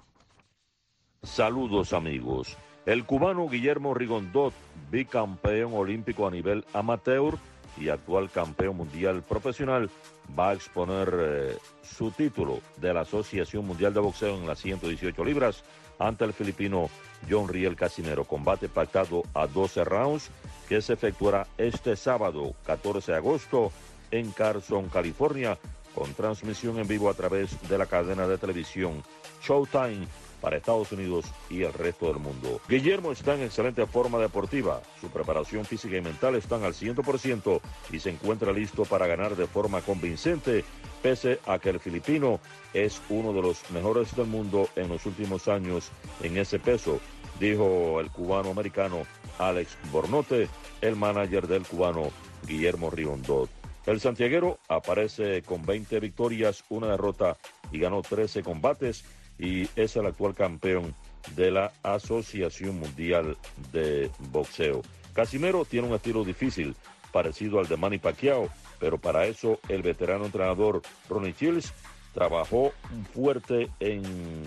Saludos amigos. El cubano Guillermo Rigondó, bicampeón olímpico a nivel amateur y actual campeón mundial profesional, va a exponer su título de la Asociación Mundial de Boxeo en las 118 libras ante el filipino John Riel Casimero. Combate pactado a 12 rounds que se efectuará este sábado 14 de agosto en Carson, California, con transmisión en vivo a través de la cadena de televisión Showtime para Estados Unidos y el resto del mundo. Guillermo está en excelente forma deportiva, su preparación física y mental están al 100% y se encuentra listo para ganar de forma convincente, pese a que el filipino es uno de los mejores del mundo en los últimos años en ese peso, dijo el cubano-americano Alex Bornote, el manager del cubano Guillermo Rigondó. El santiaguero aparece con 20 victorias, una derrota y ganó 13 combates, y es el actual campeón de la Asociación Mundial de Boxeo. Casimero tiene un estilo difícil, parecido al de Manny Pacquiao, pero para eso el veterano entrenador Ronnie Childs trabajó fuerte en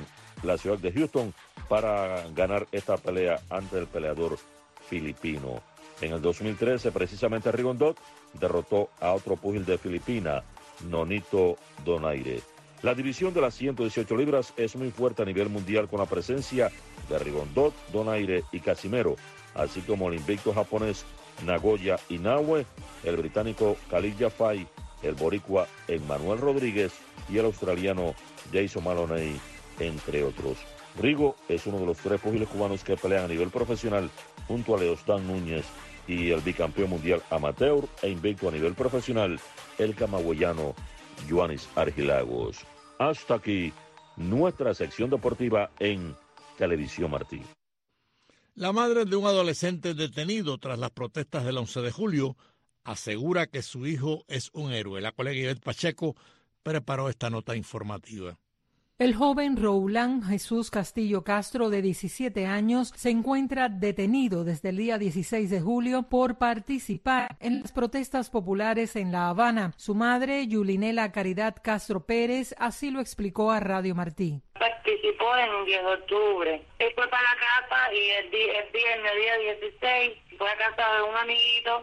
la ciudad de Houston para ganar esta pelea ante el peleador filipino. En el 2013, precisamente Rigondó derrotó a otro púgil de Filipina, Nonito Donaire. La división de las 118 libras es muy fuerte a nivel mundial con la presencia de Rigondó, Donaire y Casimero, así como el invicto japonés Nagoya Inoue, el británico Khalid Jafai, el boricua Emmanuel Rodríguez y el australiano Jason Maloney, entre otros. Rigo es uno de los 3 púgiles cubanos que pelean a nivel profesional junto a Leostán Núñez y el bicampeón mundial amateur e invicto a nivel profesional, el camagüeyano Yoanis Argilagos. Hasta aquí nuestra sección deportiva en Televisión Martí. La madre de un adolescente detenido tras las protestas del 11 de julio asegura que su hijo es un héroe. La colega Ivette Pacheco preparó esta nota informativa. El joven Roulán Jesús Castillo Castro, de 17 años, se encuentra detenido desde el día 16 de julio por participar en las protestas populares en La Habana. Su madre, Yulinela Caridad Castro Pérez, así lo explicó a Radio Martí. Participó en el 10 de octubre. Él fue para la casa y el viernes, día 16, fue a casa de un amiguito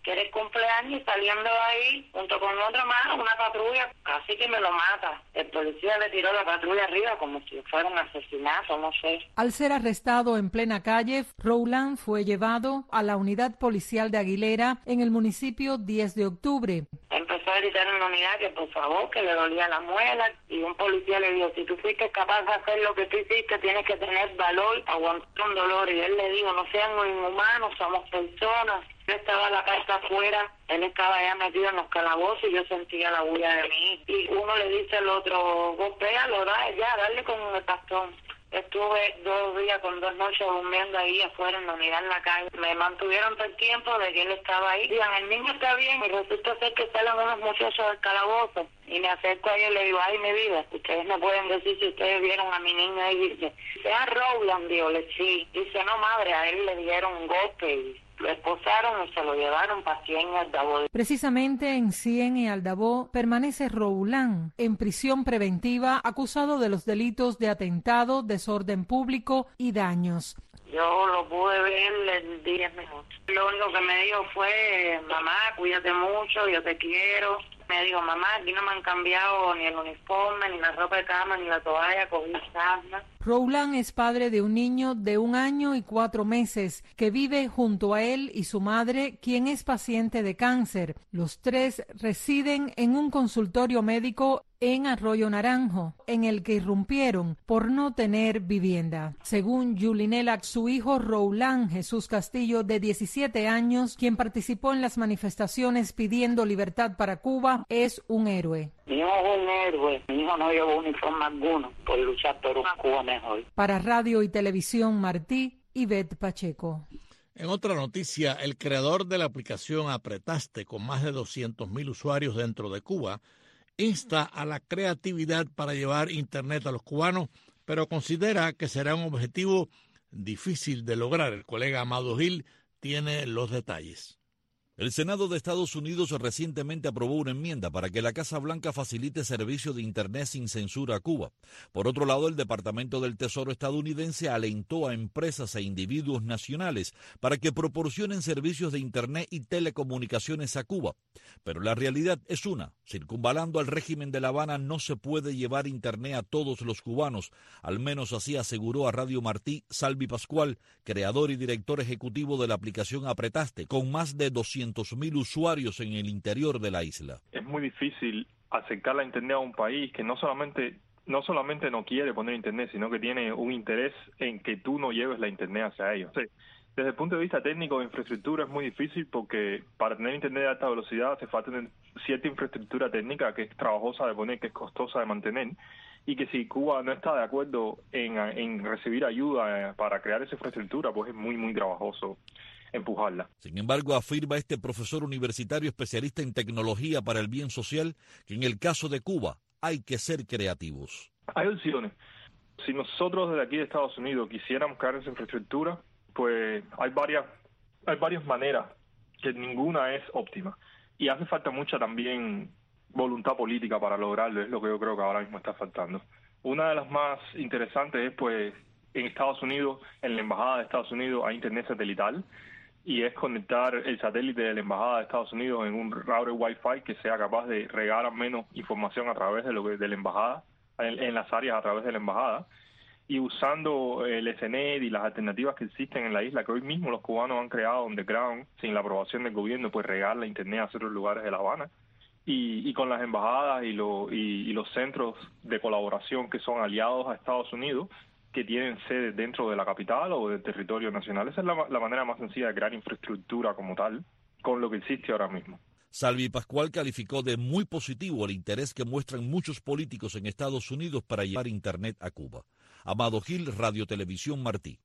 que era el cumpleaños y saliendo de ahí, junto con otra más, una patrulla, casi que me lo mata. El policía le tiró la patrulla arriba como si fuera un asesinato, no sé. Al ser arrestado en plena calle, Rowland fue llevado a la unidad policial de Aguilera en el municipio 10 de octubre. Empezó a gritar en la unidad que por favor, que le dolía la muela, y un policía le dijo, si tú fuiste capaz de hacer lo que tú hiciste, tienes que tener valor, aguantar un dolor. Y él le dijo, no sean inhumanos, somos personas. Yo estaba la carta afuera, él estaba ya metido en los calabozos y yo sentía la bulla de mí. Y uno le dice al otro, golpéalo, dale con el bastón. Estuve 2 días con 2 noches durmiendo ahí afuera en la unidad en la calle. Me mantuvieron todo el tiempo de que él estaba ahí. Digan, el niño está bien, y resulta ser que salen unos muchachos del calabozo. Y me acerco a ellos y le digo, ay, mi vida, ustedes me pueden decir si ustedes vieron a mi niño ahí. Dice, sea Rowland, digo, sí. Dice, no, madre, a él le dieron un golpe y lo esposaron y se lo llevaron para Cien y Aldabó. Precisamente en Cien y Aldabó permanece Rowland en prisión preventiva acusado de los delitos de atentado, desorden público y daños. Yo lo pude ver en 10 minutos. Lo único que me dijo fue, mamá, cuídate mucho, yo te quiero. Me dijo, mamá, aquí no me han cambiado ni el uniforme, ni la ropa de cama, ni la toalla, cogí sábana. Rowland es padre de un niño de 1 año y 4 meses que vive junto a él y su madre, quien es paciente de cáncer. Los 3 residen en un consultorio médico en Arroyo Naranjo, en el que irrumpieron por no tener vivienda. Según Yulinela, su hijo Rowland Jesús Castillo, de 17 años, quien participó en las manifestaciones pidiendo libertad para Cuba, es un héroe. Mi hijo es un héroe. Mi hijo no llevó uniforme alguno por luchar por una Cuba mejor. Para Radio y Televisión Martí, Ivette Pacheco. En otra noticia, el creador de la aplicación Apretaste, con más de 200,000 usuarios dentro de Cuba, insta a la creatividad para llevar Internet a los cubanos, pero considera que será un objetivo difícil de lograr. El colega Amado Gil tiene los detalles. El Senado de Estados Unidos recientemente aprobó una enmienda para que la Casa Blanca facilite servicio de Internet sin censura a Cuba. Por otro lado, el Departamento del Tesoro estadounidense alentó a empresas e individuos nacionales para que proporcionen servicios de Internet y telecomunicaciones a Cuba. Pero la realidad es una. Circunvalando al régimen de La Habana no se puede llevar Internet a todos los cubanos. Al menos así aseguró a Radio Martí Salvi Pascual, creador y director ejecutivo de la aplicación Apretaste, con más de 200,000 usuarios en el interior de la isla. Es muy difícil acercar la Internet a un país que no solamente no quiere poner Internet, sino que tiene un interés en que tú no lleves la Internet hacia ellos. Sí. Desde el punto de vista técnico de infraestructura es muy difícil porque para tener Internet de alta velocidad hace falta tener cierta infraestructura técnica que es trabajosa de poner, que es costosa de mantener, y que si Cuba no está de acuerdo en recibir ayuda para crear esa infraestructura, pues es muy, muy trabajoso empujarla. Sin embargo, afirma este profesor universitario especialista en tecnología para el bien social que en el caso de Cuba hay que ser creativos. Hay opciones. Si nosotros desde aquí de Estados Unidos quisiéramos crear esa infraestructura, pues hay varias maneras, que ninguna es óptima. Y hace falta mucha también voluntad política para lograrlo, es lo que yo creo que ahora mismo está faltando. Una de las más interesantes es, pues, en Estados Unidos, en la Embajada de Estados Unidos hay internet satelital, y es conectar el satélite de la Embajada de Estados Unidos en un router Wi-Fi que sea capaz de regar al menos información a través de la Embajada, en las áreas a través de la Embajada, y usando el SNET y las alternativas que existen en la isla, que hoy mismo los cubanos han creado underground, sin la aprobación del gobierno, pues regar la Internet a otros lugares de La Habana, y con las embajadas y los centros de colaboración que son aliados a Estados Unidos, que tienen sede dentro de la capital o del territorio nacional. Esa es la manera más sencilla de crear infraestructura como tal, con lo que existe ahora mismo. Salvi Pascual calificó de muy positivo el interés que muestran muchos políticos en Estados Unidos para llevar Internet a Cuba. Amado Gil, Radio Televisión Martí.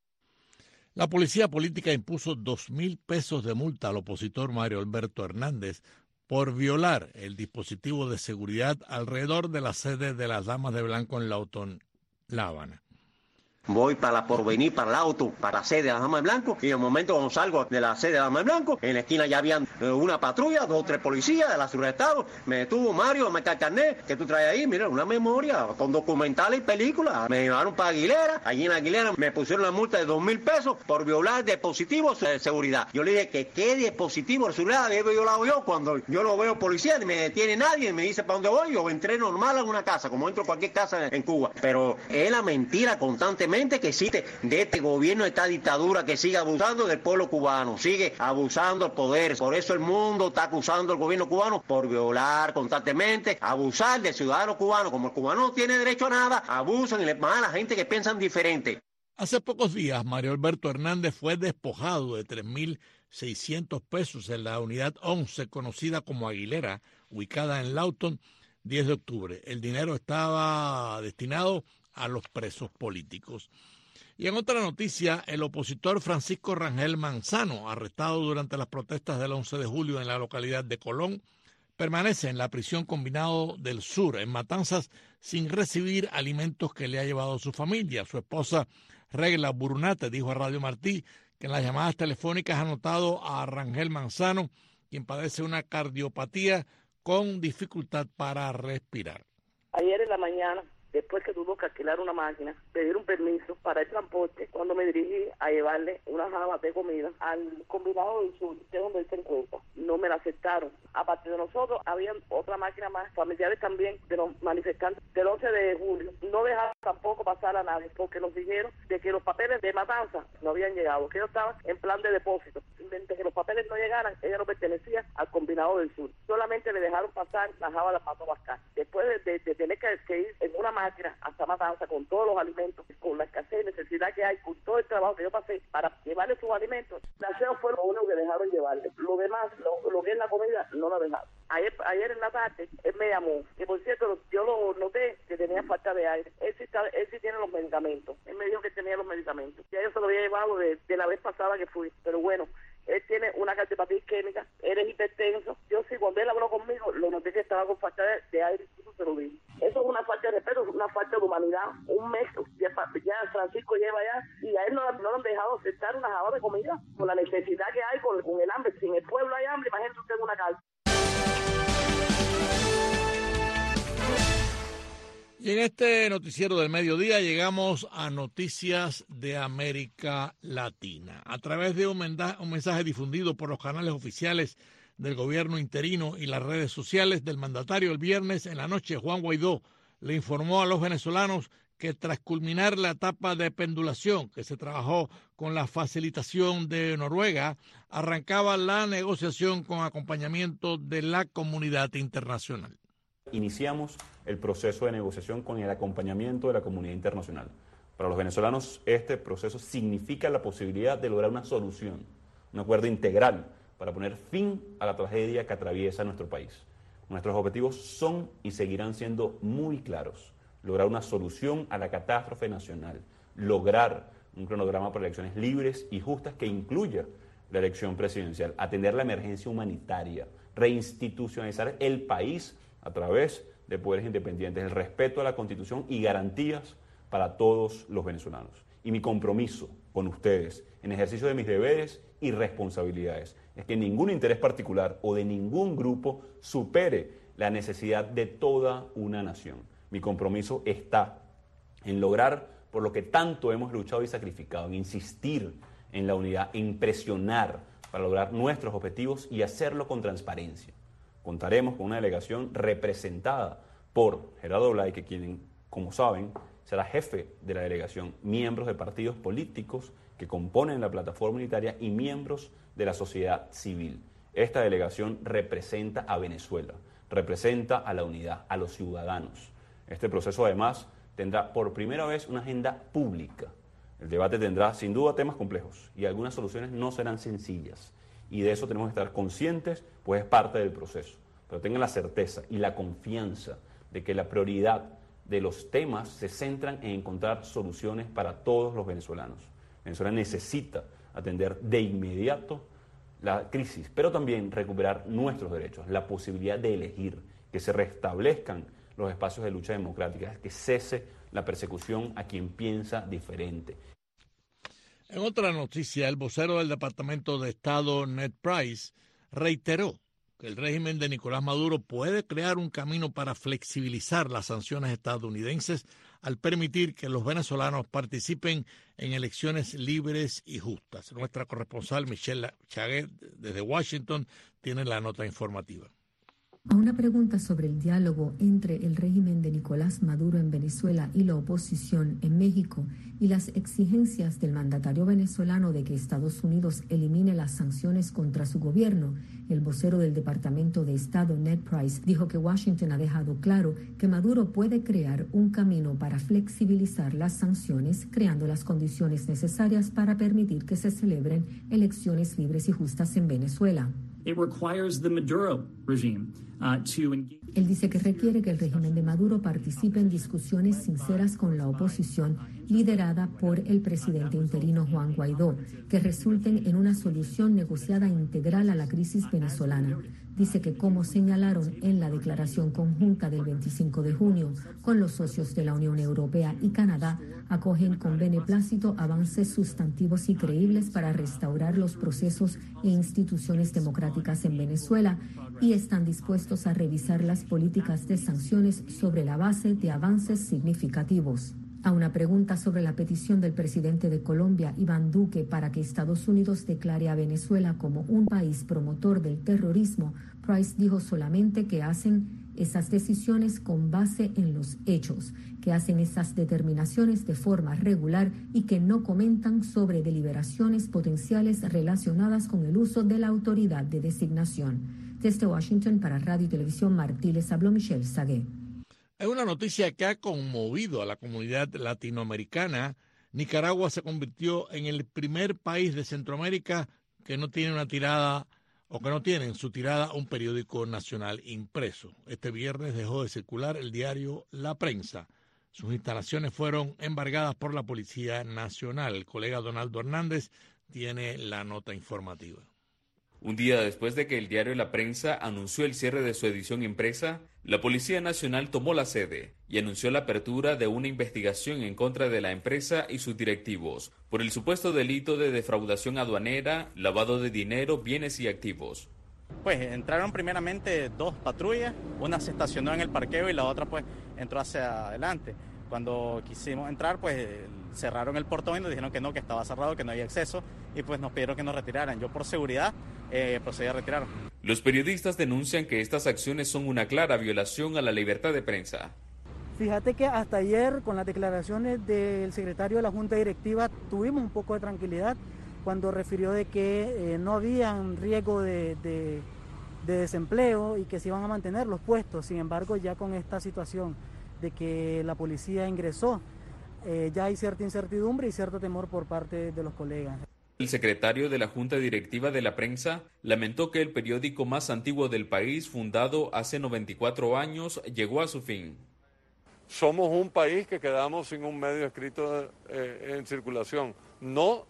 La policía política impuso 2,000 pesos de multa al opositor Mario Alberto Hernández por violar el dispositivo de seguridad alrededor de la sede de las Damas de Blanco en La Habana. voy para Porvenir, para el auto, para la sede de las Damas de Blanco, y en el momento cuando salgo de la sede de las Damas de Blanco, en la esquina ya habían una patrulla, 2 o 3 policías de la Seguridad de Estado, me detuvo Mario, me cae el carnet, que tú traes ahí, mira, una memoria con documentales y películas, me llevaron para Aguilera, allí en Aguilera me pusieron la multa de 2.000 pesos por violar dispositivos de seguridad. Yo le dije que qué dispositivo de seguridad he violado yo cuando yo no veo policía, ni me detiene nadie, me dice para dónde voy, yo entré normal en una casa, como entro a cualquier casa en Cuba, pero es la mentira constantemente que existe de este gobierno, de esta dictadura que sigue abusando del pueblo cubano, sigue abusando del poder, por eso el mundo está acusando al gobierno cubano por violar constantemente, abusar del ciudadano cubano, como el cubano no tiene derecho a nada, abusan y le pagan a la gente que piensan diferente. Hace pocos días, Mario Alberto Hernández fue despojado de 3.600 pesos en la unidad 11, conocida como Aguilera, ubicada en Lawton, 10 de octubre. El dinero estaba destinado a los presos políticos. Y en otra noticia, el opositor Francisco Rangel Manzano, arrestado durante las protestas del 11 de julio en la localidad de Colón, permanece en la prisión Combinado del Sur, en Matanzas, sin recibir alimentos que le ha llevado su familia. Su esposa Regla Burunate dijo a Radio Martí que en las llamadas telefónicas ha notado a Rangel Manzano, quien padece una cardiopatía con dificultad para respirar. Ayer en la mañana, después que tuvo que alquilar una máquina, pedir un permiso para el transporte, cuando me dirigí a llevarle unas jabas de comida al Combinado del Sur, que es donde él se encuentra, no me la aceptaron. Aparte de nosotros, había otra máquina más, familiares también de los manifestantes del 11 de julio. No dejaron tampoco pasar a nadie, porque nos dijeron de que los papeles de Matanza no habían llegado, que ellos estaban en plan de depósito. De que los papeles no llegaran, ella no pertenecía al Combinado del Sur. Solamente le dejaron pasar la java de Pato Bascar. Después de tener que ir en una máquina hasta Matanza con todos los alimentos, con la escasez y necesidad que hay, con todo el trabajo que yo pasé para llevarle sus alimentos, la aseo fue lo único que dejaron llevarle. Lo demás, lo que es la comida, no la dejaron. Ayer en la tarde, él me llamó, que por cierto, yo lo noté que tenía falta de aire. Él sí tiene los medicamentos. Él me dijo que tenía los medicamentos. Ya yo se lo había llevado de la vez pasada que fui, pero bueno, él tiene una cardiopatía isquémica, él es hipertenso. Yo sí, cuando él habló conmigo, lo noté que estaba con falta de aire, incluso se lo dije. Eso es una falta de respeto, es una falta de humanidad. Un mes ya Francisco lleva ya, y a él no lo han dejado aceptar una jabada de comida, con la necesidad que hay, con el hambre. Si en el pueblo hay hambre, imagínate usted en una casa. Y en este noticiero del mediodía llegamos a noticias de América Latina. A través de un mensaje difundido por los canales oficiales del gobierno interino y las redes sociales del mandatario el viernes en la noche, Juan Guaidó le informó a los venezolanos que tras culminar la etapa de pendulación que se trabajó con la facilitación de Noruega, arrancaba la negociación con acompañamiento de la comunidad internacional. Iniciamos el proceso de negociación con el acompañamiento de la comunidad internacional. Para los venezolanos, este proceso significa la posibilidad de lograr una solución, un acuerdo integral para poner fin a la tragedia que atraviesa nuestro país. Nuestros objetivos son y seguirán siendo muy claros: lograr una solución a la catástrofe nacional, lograr un cronograma para elecciones libres y justas que incluya la elección presidencial, atender la emergencia humanitaria, reinstitucionalizar el país a través de poderes independientes, el respeto a la Constitución y garantías para todos los venezolanos. Y mi compromiso con ustedes, en ejercicio de mis deberes y responsabilidades, es que ningún interés particular o de ningún grupo supere la necesidad de toda una nación. Mi compromiso está en lograr por lo que tanto hemos luchado y sacrificado, en insistir en la unidad, en presionar para lograr nuestros objetivos y hacerlo con transparencia. Contaremos con una delegación representada por Gerardo Blay, que quien, como saben, será jefe de la delegación, miembros de partidos políticos que componen la plataforma unitaria y miembros de la sociedad civil. Esta delegación representa a Venezuela, representa a la unidad, a los ciudadanos. Este proceso, además, tendrá por primera vez una agenda pública. El debate tendrá, sin duda, temas complejos y algunas soluciones no serán sencillas. Y de eso tenemos que estar conscientes, pues es parte del proceso. Pero tengan la certeza y la confianza de que la prioridad de los temas se centran en encontrar soluciones para todos los venezolanos. Venezuela necesita atender de inmediato la crisis, pero también recuperar nuestros derechos, la posibilidad de elegir, que se restablezcan los espacios de lucha democrática, que cese la persecución a quien piensa diferente. En otra noticia, el vocero del Departamento de Estado, Ned Price, reiteró que el régimen de Nicolás Maduro puede crear un camino para flexibilizar las sanciones estadounidenses al permitir que los venezolanos participen en elecciones libres y justas. Nuestra corresponsal Michelle Chaguet desde Washington tiene la nota informativa. A una pregunta sobre el diálogo entre el régimen de Nicolás Maduro en Venezuela y la oposición en México y las exigencias del mandatario venezolano de que Estados Unidos elimine las sanciones contra su gobierno, el vocero del Departamento de Estado, Ned Price, dijo que Washington ha dejado claro que Maduro puede crear un camino para flexibilizar las sanciones, creando las condiciones necesarias para permitir que se celebren elecciones libres y justas en Venezuela. Él dice que requiere que el régimen de Maduro participe en discusiones sinceras con la oposición liderada por el presidente interino Juan Guaidó, que resulten en una solución negociada integral a la crisis venezolana. Dice que, como señalaron en la declaración conjunta del 25 de junio con los socios de la Unión Europea y Canadá, acogen con beneplácito avances sustantivos y creíbles para restaurar los procesos e instituciones democráticas en Venezuela y están dispuestos a revisar las políticas de sanciones sobre la base de avances significativos. A una pregunta sobre la petición del presidente de Colombia, Iván Duque, para que Estados Unidos declare a Venezuela como un país promotor del terrorismo, Price dijo solamente que hacen esas decisiones con base en los hechos, que hacen esas determinaciones de forma regular y que no comentan sobre deliberaciones potenciales relacionadas con el uso de la autoridad de designación. Desde Washington para Radio y Televisión Martí les habló Michelle Sagué. Es una noticia que ha conmovido a la comunidad latinoamericana. Nicaragua se convirtió en el primer país de Centroamérica que no tiene una tirada o que no tiene en su tirada un periódico nacional impreso. Este viernes dejó de circular el diario La Prensa. Sus instalaciones fueron embargadas por la Policía Nacional. El colega Donaldo Hernández tiene la nota informativa. Un día después de que el diario La Prensa anunció el cierre de su edición impresa, la Policía Nacional tomó la sede y anunció la apertura de una investigación en contra de la empresa y sus directivos por el supuesto delito de defraudación aduanera, lavado de dinero, bienes y activos. Pues entraron primeramente 2 patrullas, una se estacionó en el parqueo y la otra pues entró hacia adelante. Cuando quisimos entrar, pues cerraron el portón y nos dijeron que no, que estaba cerrado, que no había acceso y pues nos pidieron que nos retiraran. Yo por seguridad procedí a retirar. Los periodistas denuncian que estas acciones son una clara violación a la libertad de prensa. Fíjate que hasta ayer, con las declaraciones del secretario de la Junta Directiva, tuvimos un poco de tranquilidad cuando refirió de que no había riesgo de desempleo y que se iban a mantener los puestos. Sin embargo, ya con esta situación de que la policía ingresó, ya hay cierta incertidumbre y cierto temor por parte de los colegas. El secretario de la Junta Directiva de la Prensa lamentó que el periódico más antiguo del país, fundado hace 94 años, llegó a su fin. Somos un país que quedamos sin un medio escrito en circulación. No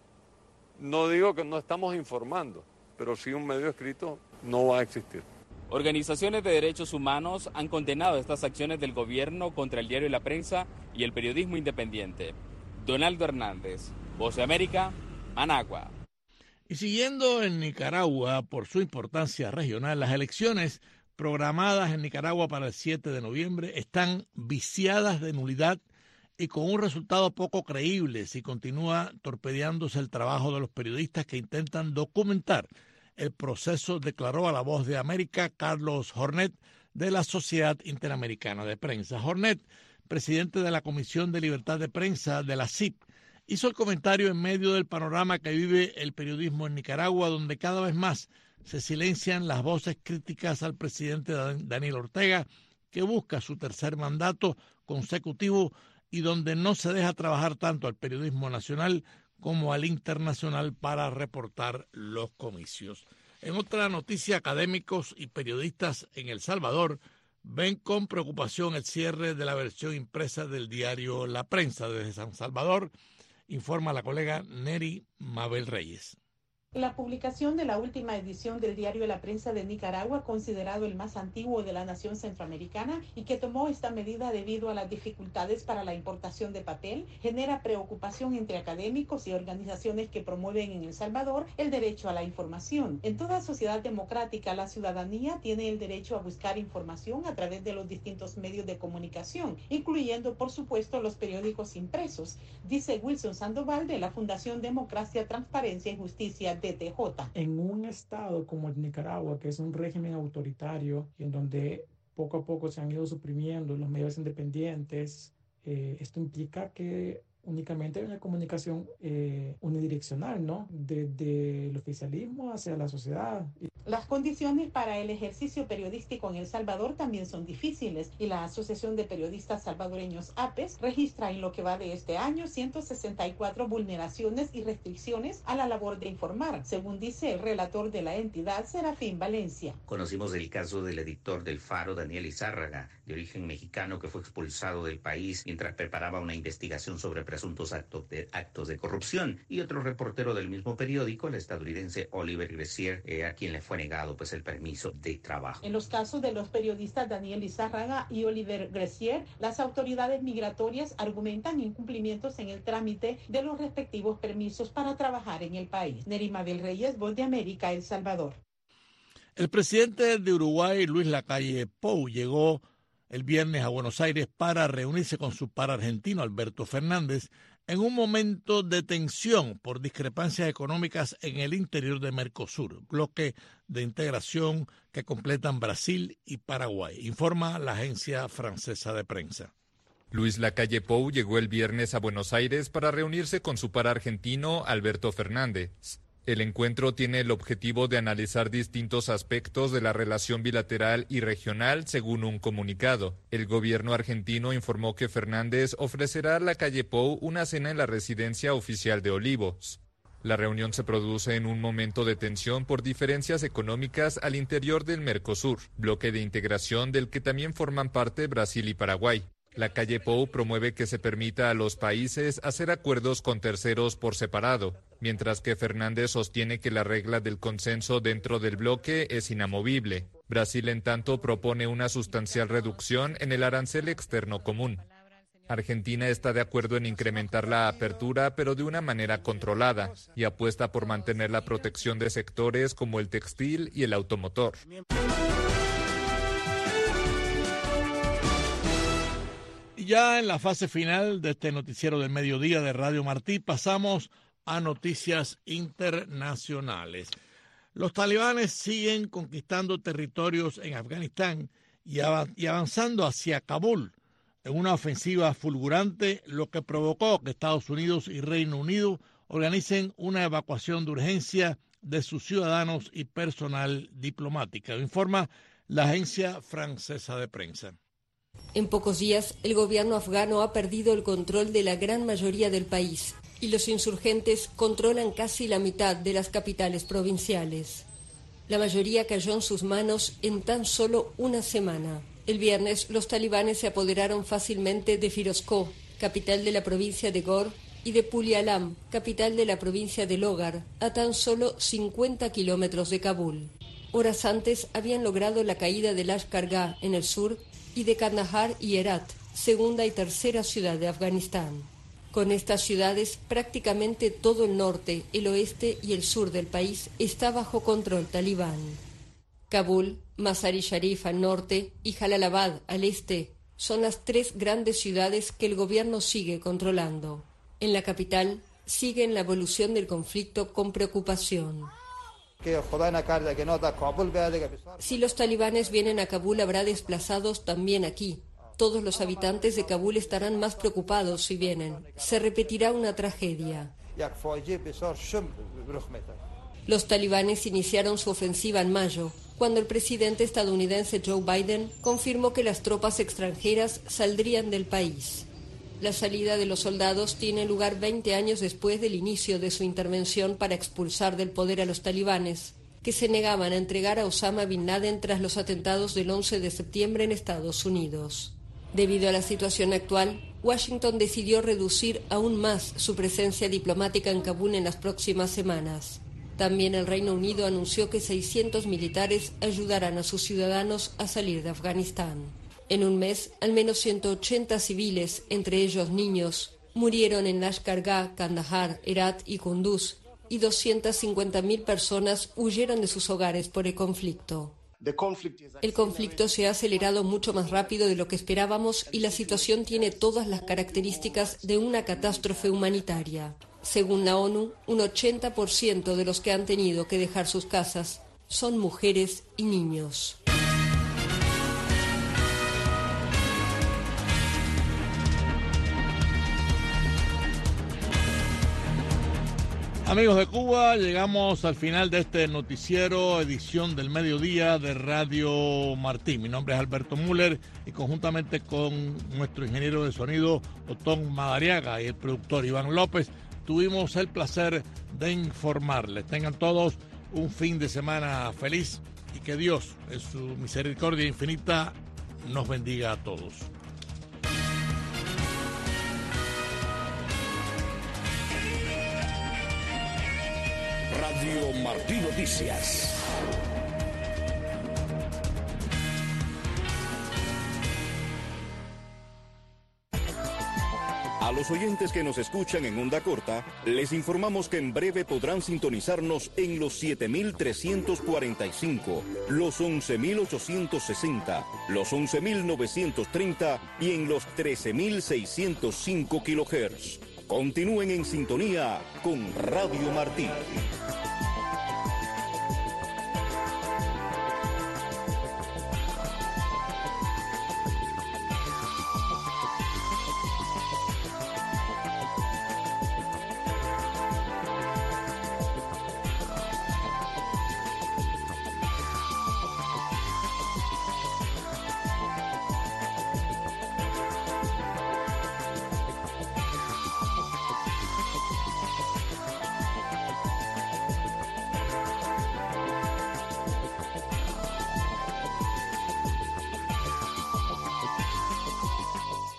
digo que no estamos informando, pero sí un medio escrito no va a existir. Organizaciones de derechos humanos han condenado estas acciones del gobierno contra el diario La Prensa y el periodismo independiente. Donaldo Hernández, Voz de América, Managua. Y siguiendo en Nicaragua por su importancia regional, las elecciones programadas en Nicaragua para el 7 de noviembre están viciadas de nulidad y con un resultado poco creíble si continúa torpedeándose el trabajo de los periodistas que intentan documentar el proceso, declaró a La Voz de América Carlos Jornet de la Sociedad Interamericana de Prensa. Jornet, presidente de la Comisión de Libertad de Prensa de la CIP, hizo el comentario en medio del panorama que vive el periodismo en Nicaragua, donde cada vez más se silencian las voces críticas al presidente Daniel Ortega, que busca su tercer mandato consecutivo y donde no se deja trabajar tanto al periodismo nacional como al internacional para reportar los comicios. En otra noticia, académicos y periodistas en El Salvador ven con preocupación el cierre de la versión impresa del diario La Prensa. Desde San Salvador, informa la colega Neri Mabel Reyes. La publicación de la última edición del diario La Prensa de Nicaragua, considerado el más antiguo de la nación centroamericana y que tomó esta medida debido a las dificultades para la importación de papel, genera preocupación entre académicos y organizaciones que promueven en El Salvador el derecho a la información. En toda sociedad democrática, la ciudadanía tiene el derecho a buscar información a través de los distintos medios de comunicación, incluyendo, por supuesto, los periódicos impresos, dice Wilson Sandoval de la Fundación Democracia, Transparencia y Justicia DTJ. En un estado como Nicaragua, que es un régimen autoritario y en donde poco a poco se han ido suprimiendo los medios independientes, esto implica que únicamente hay una comunicación unidireccional, ¿no? Desde el oficialismo hacia la sociedad. Las condiciones para el ejercicio periodístico en El Salvador también son difíciles y la Asociación de Periodistas Salvadoreños APES registra en lo que va de este año 164 vulneraciones y restricciones a la labor de informar, según dice el relator de la entidad, Serafín Valencia. Conocimos el caso del editor del Faro, Daniel Izárraga, de origen mexicano, que fue expulsado del país mientras preparaba una investigación sobre presuntos actos de corrupción, y otro reportero del mismo periódico, el estadounidense Oliver Gressier, a quien le fue negado el permiso de trabajo. En los casos de los periodistas Daniel Izárraga y Oliver Gressier, las autoridades migratorias argumentan incumplimientos en el trámite de los respectivos permisos para trabajar en el país. Nerima del Reyes, Voz de América, El Salvador. El presidente de Uruguay, Luis Lacalle Pou, llegó el viernes a Buenos Aires para reunirse con su par argentino, Alberto Fernández, en un momento de tensión por discrepancias económicas en el interior de Mercosur, bloque de integración que completan Brasil y Paraguay, informa la agencia francesa de prensa. Luis Lacalle Pou llegó el viernes a Buenos Aires para reunirse con su par argentino, Alberto Fernández. El encuentro tiene el objetivo de analizar distintos aspectos de la relación bilateral y regional, según un comunicado. El gobierno argentino informó que Fernández ofrecerá a Lacalle Pou una cena en la residencia oficial de Olivos. La reunión se produce en un momento de tensión por diferencias económicas al interior del Mercosur, bloque de integración del que también forman parte Brasil y Paraguay. Lacalle Pou promueve que se permita a los países hacer acuerdos con terceros por separado, mientras que Fernández sostiene que la regla del consenso dentro del bloque es inamovible. Brasil, en tanto, propone una sustancial reducción en el arancel externo común. Argentina está de acuerdo en incrementar la apertura, pero de una manera controlada, y apuesta por mantener la protección de sectores como el textil y el automotor. Ya en la fase final de este noticiero del mediodía de Radio Martí, pasamos a noticias internacionales. Los talibanes siguen conquistando territorios en Afganistán y avanzando hacia Kabul en una ofensiva fulgurante, lo que provocó que Estados Unidos y Reino Unido organicen una evacuación de urgencia de sus ciudadanos y personal diplomático, informa la agencia francesa de prensa. En pocos días, el gobierno afgano ha perdido el control de la gran mayoría del país y los insurgentes controlan casi la mitad de las capitales provinciales. La mayoría cayó en sus manos en tan solo una semana. El viernes, los talibanes se apoderaron fácilmente de Firozkoh, capital de la provincia de Ghor, y de Pulialam, capital de la provincia de Logar, a tan solo 50 kilómetros de Kabul. Horas antes habían logrado la caída de Lashkar-Gah en el sur y de Kandahar y Herat, segunda y tercera ciudad de Afganistán. Con estas ciudades, prácticamente todo el norte, el oeste y el sur del país está bajo control talibán. Kabul, Mazar-i-Sharif al norte y Jalalabad al este son las tres grandes ciudades que el gobierno sigue controlando. En la capital, siguen la evolución del conflicto con preocupación. Si los talibanes vienen a Kabul, habrá desplazados también aquí. Todos los habitantes de Kabul estarán más preocupados si vienen. Se repetirá una tragedia. Los talibanes iniciaron su ofensiva en mayo, cuando el presidente estadounidense Joe Biden confirmó que las tropas extranjeras saldrían del país. La salida de los soldados tiene lugar 20 años después del inicio de su intervención para expulsar del poder a los talibanes, que se negaban a entregar a Osama Bin Laden tras los atentados del 11 de septiembre en Estados Unidos. Debido a la situación actual, Washington decidió reducir aún más su presencia diplomática en Kabul en las próximas semanas. También el Reino Unido anunció que 600 militares ayudarán a sus ciudadanos a salir de Afganistán. En un mes, al menos 180 civiles, entre ellos niños, murieron en Lashkar Gah, Kandahar, Herat y Kunduz, y 250.000 personas huyeron de sus hogares por el conflicto. El conflicto se ha acelerado mucho más rápido de lo que esperábamos y la situación tiene todas las características de una catástrofe humanitaria. Según la ONU, un 80% de los que han tenido que dejar sus casas son mujeres y niños. Amigos de Cuba, llegamos al final de este noticiero, edición del mediodía de Radio Martí. Mi nombre es Alberto Müller y conjuntamente con nuestro ingeniero de sonido, Otón Madariaga, y el productor Iván López, tuvimos el placer de informarles. Tengan todos un fin de semana feliz y que Dios, en su misericordia infinita, nos bendiga a todos. Radio Martí Noticias. A los oyentes que nos escuchan en onda corta, les informamos que en breve podrán sintonizarnos en los 7.345, los 11.860, los 11.930 y en los 13.605 kHz. Continúen en sintonía con Radio Martí.